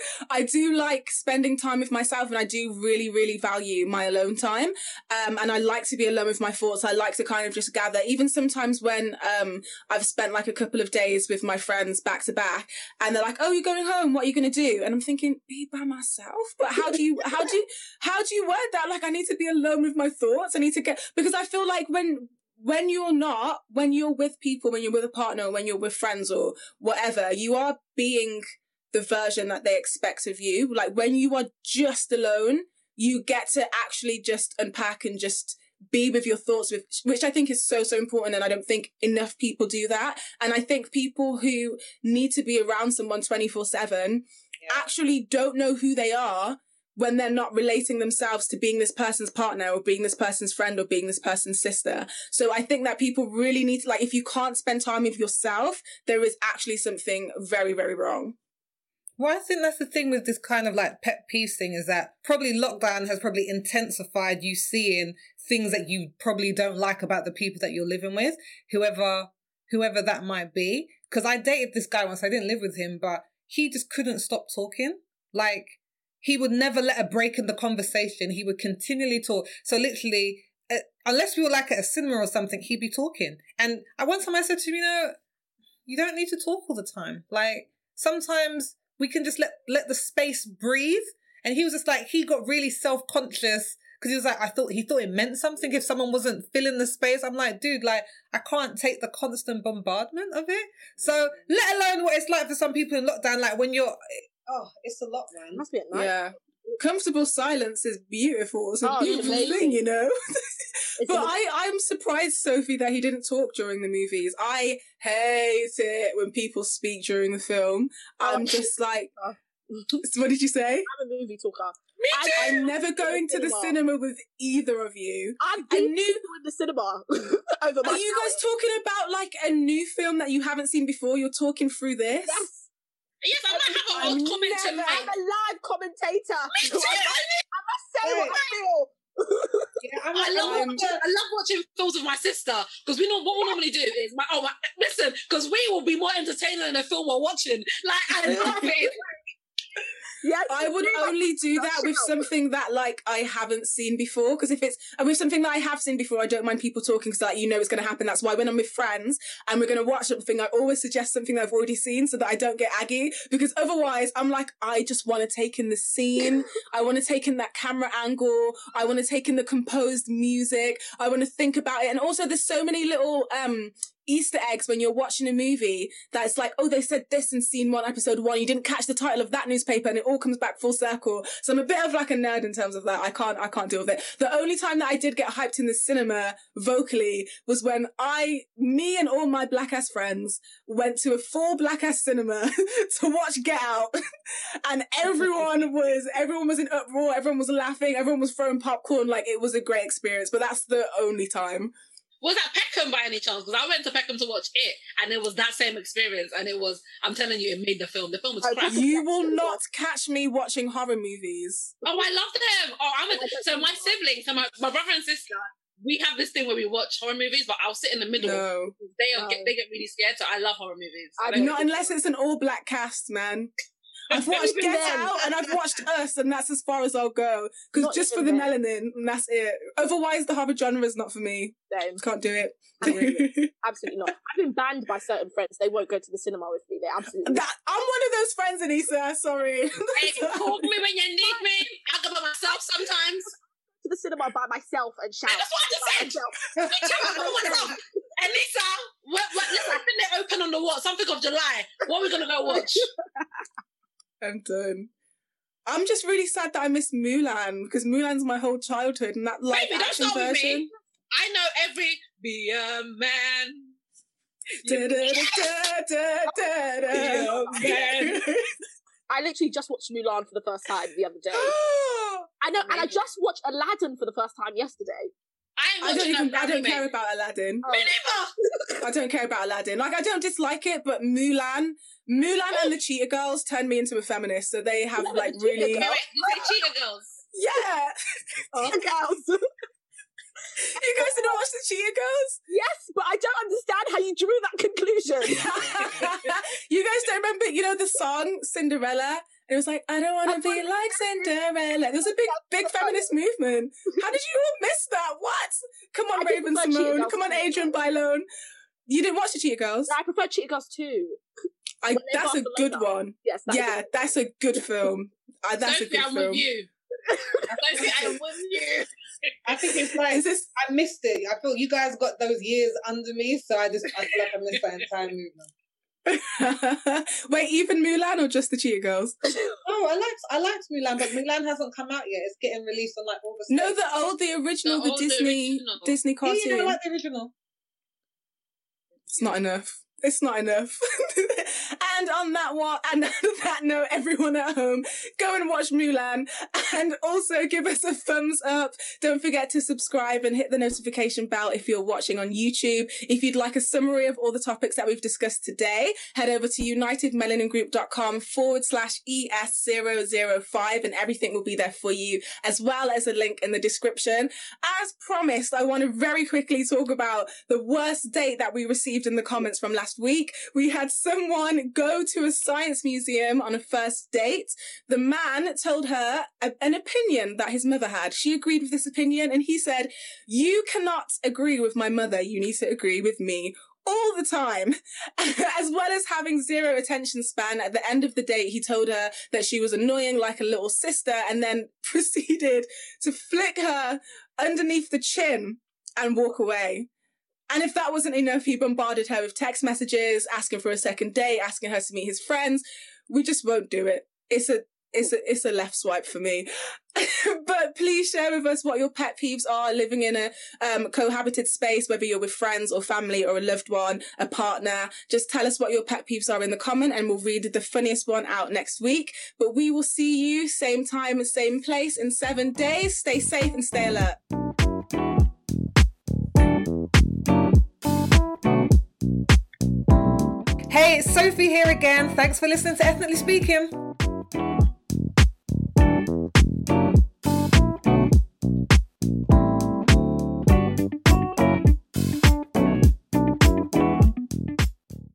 Speaker 3: I do like spending time with myself, and I do really, really value my alone time, um, and I like to be alone with my thoughts. I like to kind of just gather, even sometimes when um, I've spent like a couple of days with my friends back to back, and they're like, "Oh, you're going home? What are you going to do?" And I'm thinking, be by myself. But how do you, how do you, how do you word that? Like, I need to be alone with my thoughts. I need to get, because I feel like when, when you're not, when you're with people, when you're with a partner, when you're with friends or whatever, you are being the version that they expect of you. Like, when you are just alone, you get to actually just unpack and just be with your thoughts, with, which I think is so, so important. And I don't think enough people do that. And I think people who need to be around someone twenty-four seven actually don't know who they are when they're not relating themselves to being this person's partner or being this person's friend or being this person's sister. So I think that people really need to, like, if you can't spend time with yourself, there is actually something very, very wrong.
Speaker 1: Well, I think that's the thing with this kind of like pet peeve thing, is that probably lockdown has probably intensified you seeing things that you probably don't like about the people that you're living with, whoever, whoever that might be. Because I dated this guy once, I didn't live with him, but he just couldn't stop talking. Like, he would never let a break in the conversation. He would continually talk. So literally, uh, unless we were like at a cinema or something, he'd be talking. And at one time I said to him, you know, you don't need to talk all the time. Like, sometimes we can just let, let the space breathe. And he was just like, he got really self-conscious because he was like, I thought, he thought it meant something if someone wasn't filling the space. I'm like, dude, like, I can't take the constant bombardment of it. So let alone what it's like for some people in lockdown, like when you're,
Speaker 5: Oh, it's a lot, man.
Speaker 6: Must be at night.
Speaker 3: Yeah. Comfortable silence is beautiful. It's a
Speaker 6: Oh,
Speaker 3: beautiful
Speaker 6: amazing.
Speaker 3: thing, you know?
Speaker 6: It's
Speaker 3: But
Speaker 6: a-
Speaker 3: I, I'm surprised, Sophie, that he didn't talk during the movies. I hate it when people speak during the film. I'm
Speaker 6: Oh.
Speaker 3: just like,
Speaker 6: Oh.
Speaker 3: what did you say?
Speaker 6: I'm a movie talker.
Speaker 7: Me
Speaker 6: I-
Speaker 7: too!
Speaker 3: I'm never going to the cinema with either of you.
Speaker 6: I'm
Speaker 3: I
Speaker 6: deep
Speaker 3: knew-
Speaker 6: in the cinema over my
Speaker 3: Are you guys talking about like a new film that you haven't seen before? You're talking through this?
Speaker 6: Yes,
Speaker 7: Yes, I might have a
Speaker 3: I'm
Speaker 7: hot comment to
Speaker 3: never-
Speaker 6: I'm
Speaker 7: make.
Speaker 6: a live commentator.
Speaker 7: Me too!
Speaker 6: I must say what I feel.
Speaker 5: Yeah, I'm,
Speaker 7: I love
Speaker 5: I'm,
Speaker 7: watching, I love watching films with my sister, because we know what we normally do is my oh my listen, because we will be more entertaining in a film we're watching. Like, I love it.
Speaker 6: Yes,
Speaker 3: I would
Speaker 6: you
Speaker 3: only do
Speaker 6: like,
Speaker 3: that with
Speaker 6: shout.
Speaker 3: something that like I haven't seen before. Because if it's and with something that I have seen before, I don't mind people talking because like you know it's going to happen. That's why when I'm with friends and we're going to watch something, I always suggest something that I've already seen so that I don't get aggy. Because otherwise, I'm like, I just want to take in the scene. I want to take in that camera angle. I want to take in the composed music. I want to think about it. And also, there's so many little um. Easter eggs when you're watching a movie that it's like, oh, they said this in scene one, episode one. You didn't catch the title of that newspaper, and it all comes back full circle. So I'm a bit of like a nerd in terms of that. I can't, I can't deal with it. The only time that I did get hyped in the cinema vocally was when I, me and all my black ass friends went to a full black ass cinema to watch Get Out, and everyone was, everyone was in uproar. Everyone was laughing. Everyone was throwing popcorn. Like it was a great experience. But that's the only time.
Speaker 2: Was that Peckham by any chance? Because I went to Peckham to watch it, and it was that same experience. And it was, I'm telling you, it made the film. The film was crap.
Speaker 3: You will not catch me watching horror movies.
Speaker 2: Oh, I love them. Oh, I'm a, so my siblings, so my, my brother and sister, we have this thing where we watch horror movies, but I'll sit in the middle.
Speaker 3: No.
Speaker 2: They are,
Speaker 6: No.
Speaker 2: get, they get really scared, so I love horror movies.
Speaker 6: I
Speaker 2: I don't
Speaker 3: Not unless it's an all-black cast, man. I've watched
Speaker 6: Even
Speaker 3: Get
Speaker 6: then.
Speaker 3: Out and I've watched Us, and that's as far as I'll go. Because
Speaker 6: Not
Speaker 3: just for the
Speaker 6: even then.
Speaker 3: melanin, and that's it. Otherwise, the horror genre is not for me.
Speaker 6: Same.
Speaker 3: Can't do it.
Speaker 6: Absolutely. Absolutely not. I've been banned by certain friends. They won't go to the cinema with me. They absolutely.
Speaker 3: That, I'm one of those friends, Anissa. Sorry.
Speaker 2: Hey, call me when you need me. I go by myself sometimes.
Speaker 6: To the cinema by myself and shout.
Speaker 2: Hey, that's what I just said. Me too, I go by myself. And Lisa, what, what, listen, I think they're open on the what? Something of July. What are we going to go watch?
Speaker 3: I'm done. I'm just really sad that I missed Mulan, because Mulan's my whole childhood, and that live
Speaker 2: Baby, don't
Speaker 3: action
Speaker 2: start with
Speaker 3: version.
Speaker 2: me. I know every be a man.
Speaker 3: Da, da, da, da, da, da,
Speaker 2: Be a man.
Speaker 6: I literally just watched Mulan for the first time the other day. I know, and I just watched Aladdin for the first time yesterday.
Speaker 2: I ain't
Speaker 3: I don't
Speaker 2: watching
Speaker 3: even.
Speaker 2: that
Speaker 3: I don't
Speaker 2: remake.
Speaker 3: care about Aladdin.
Speaker 6: Oh,
Speaker 2: Me neither.
Speaker 3: I don't care about Aladdin. Like, I don't dislike it, but Mulan, Mulan and the Cheetah Girls turned me into a feminist. So they have
Speaker 6: Mulan
Speaker 3: like
Speaker 6: and the Cheetah
Speaker 3: really,
Speaker 2: Wait, wait, you say Cheetah Girls?
Speaker 3: yeah.
Speaker 6: Oh, girls.
Speaker 3: You guys didn't watch the Cheetah Girls?
Speaker 6: Yes, but I don't understand how you drew that conclusion.
Speaker 3: You guys don't remember? You know the song Cinderella? It was like, I don't want to be like Cinderella. There's a big, big feminist movement. How did you all miss that? What? Come on,
Speaker 6: I did
Speaker 3: Raven
Speaker 6: prefer Cheetah
Speaker 3: Simone.
Speaker 6: Girls
Speaker 3: Come on,
Speaker 6: too.
Speaker 3: Adrian Bylone. You didn't watch the Cheetah Girls?
Speaker 6: I prefer Cheetah Girls too.
Speaker 3: I,
Speaker 6: When they
Speaker 3: that's a
Speaker 6: Barcelona.
Speaker 3: good one.
Speaker 6: Yes, that's
Speaker 3: Yeah,
Speaker 6: a
Speaker 3: that's a good film. Uh, that's
Speaker 2: Sophie,
Speaker 3: a good
Speaker 2: I'm
Speaker 3: film.
Speaker 2: with you. Sophie, I am with you.
Speaker 5: I think it's like
Speaker 3: Is this?
Speaker 5: I missed it. I feel you guys got those years under me, so I just I feel like I missed that entire movement.
Speaker 3: Wait, even Mulan or just the Cheetah Girls?
Speaker 5: Oh, I liked I liked Mulan, but Mulan hasn't come out yet. It's getting released on like August.
Speaker 3: No,
Speaker 5: eighth.
Speaker 3: the old, the original,
Speaker 2: The
Speaker 3: the,
Speaker 2: old, the
Speaker 3: Disney,
Speaker 2: original.
Speaker 3: Disney
Speaker 5: Yeah,
Speaker 3: cartoon.
Speaker 5: yeah, I like the original.
Speaker 3: It's not enough. It's not enough. And on that one, and on that note, everyone at home, go and watch Mulan, and also give us a thumbs up. Don't forget to subscribe and hit the notification bell if you're watching on YouTube. If you'd like a summary of all the topics that we've discussed today, head over to unitedmelaningroup.com forward slash ES zero zero five, and everything will be there for you, as well as a link in the description. As promised, I want to very quickly talk about the worst date that we received in the comments from last week. We had someone go to a science museum on a first date. The man told her a, an opinion that his mother had. She agreed with this opinion, and he said, "You cannot agree with my mother. You need to agree with me." All the time. As well as having zero attention span, at the end of the date, he told her that she was annoying like a little sister, and then proceeded to flick her underneath the chin and walk away. And if that wasn't enough, he bombarded her with text messages, asking for a second date, asking her to meet his friends. We just won't do it. It's a It's a, it's a left swipe for me. But please share with us what your pet peeves are living in a um, cohabited space, whether you're with friends or family or a loved one, a partner. Just tell us what your pet peeves are in the comment, and we'll read the funniest one out next week. But we will see you same time and same place in seven days. Stay safe and stay alert.
Speaker 1: Hey, it's Sophie here again. Thanks for listening to Ethnically Speaking.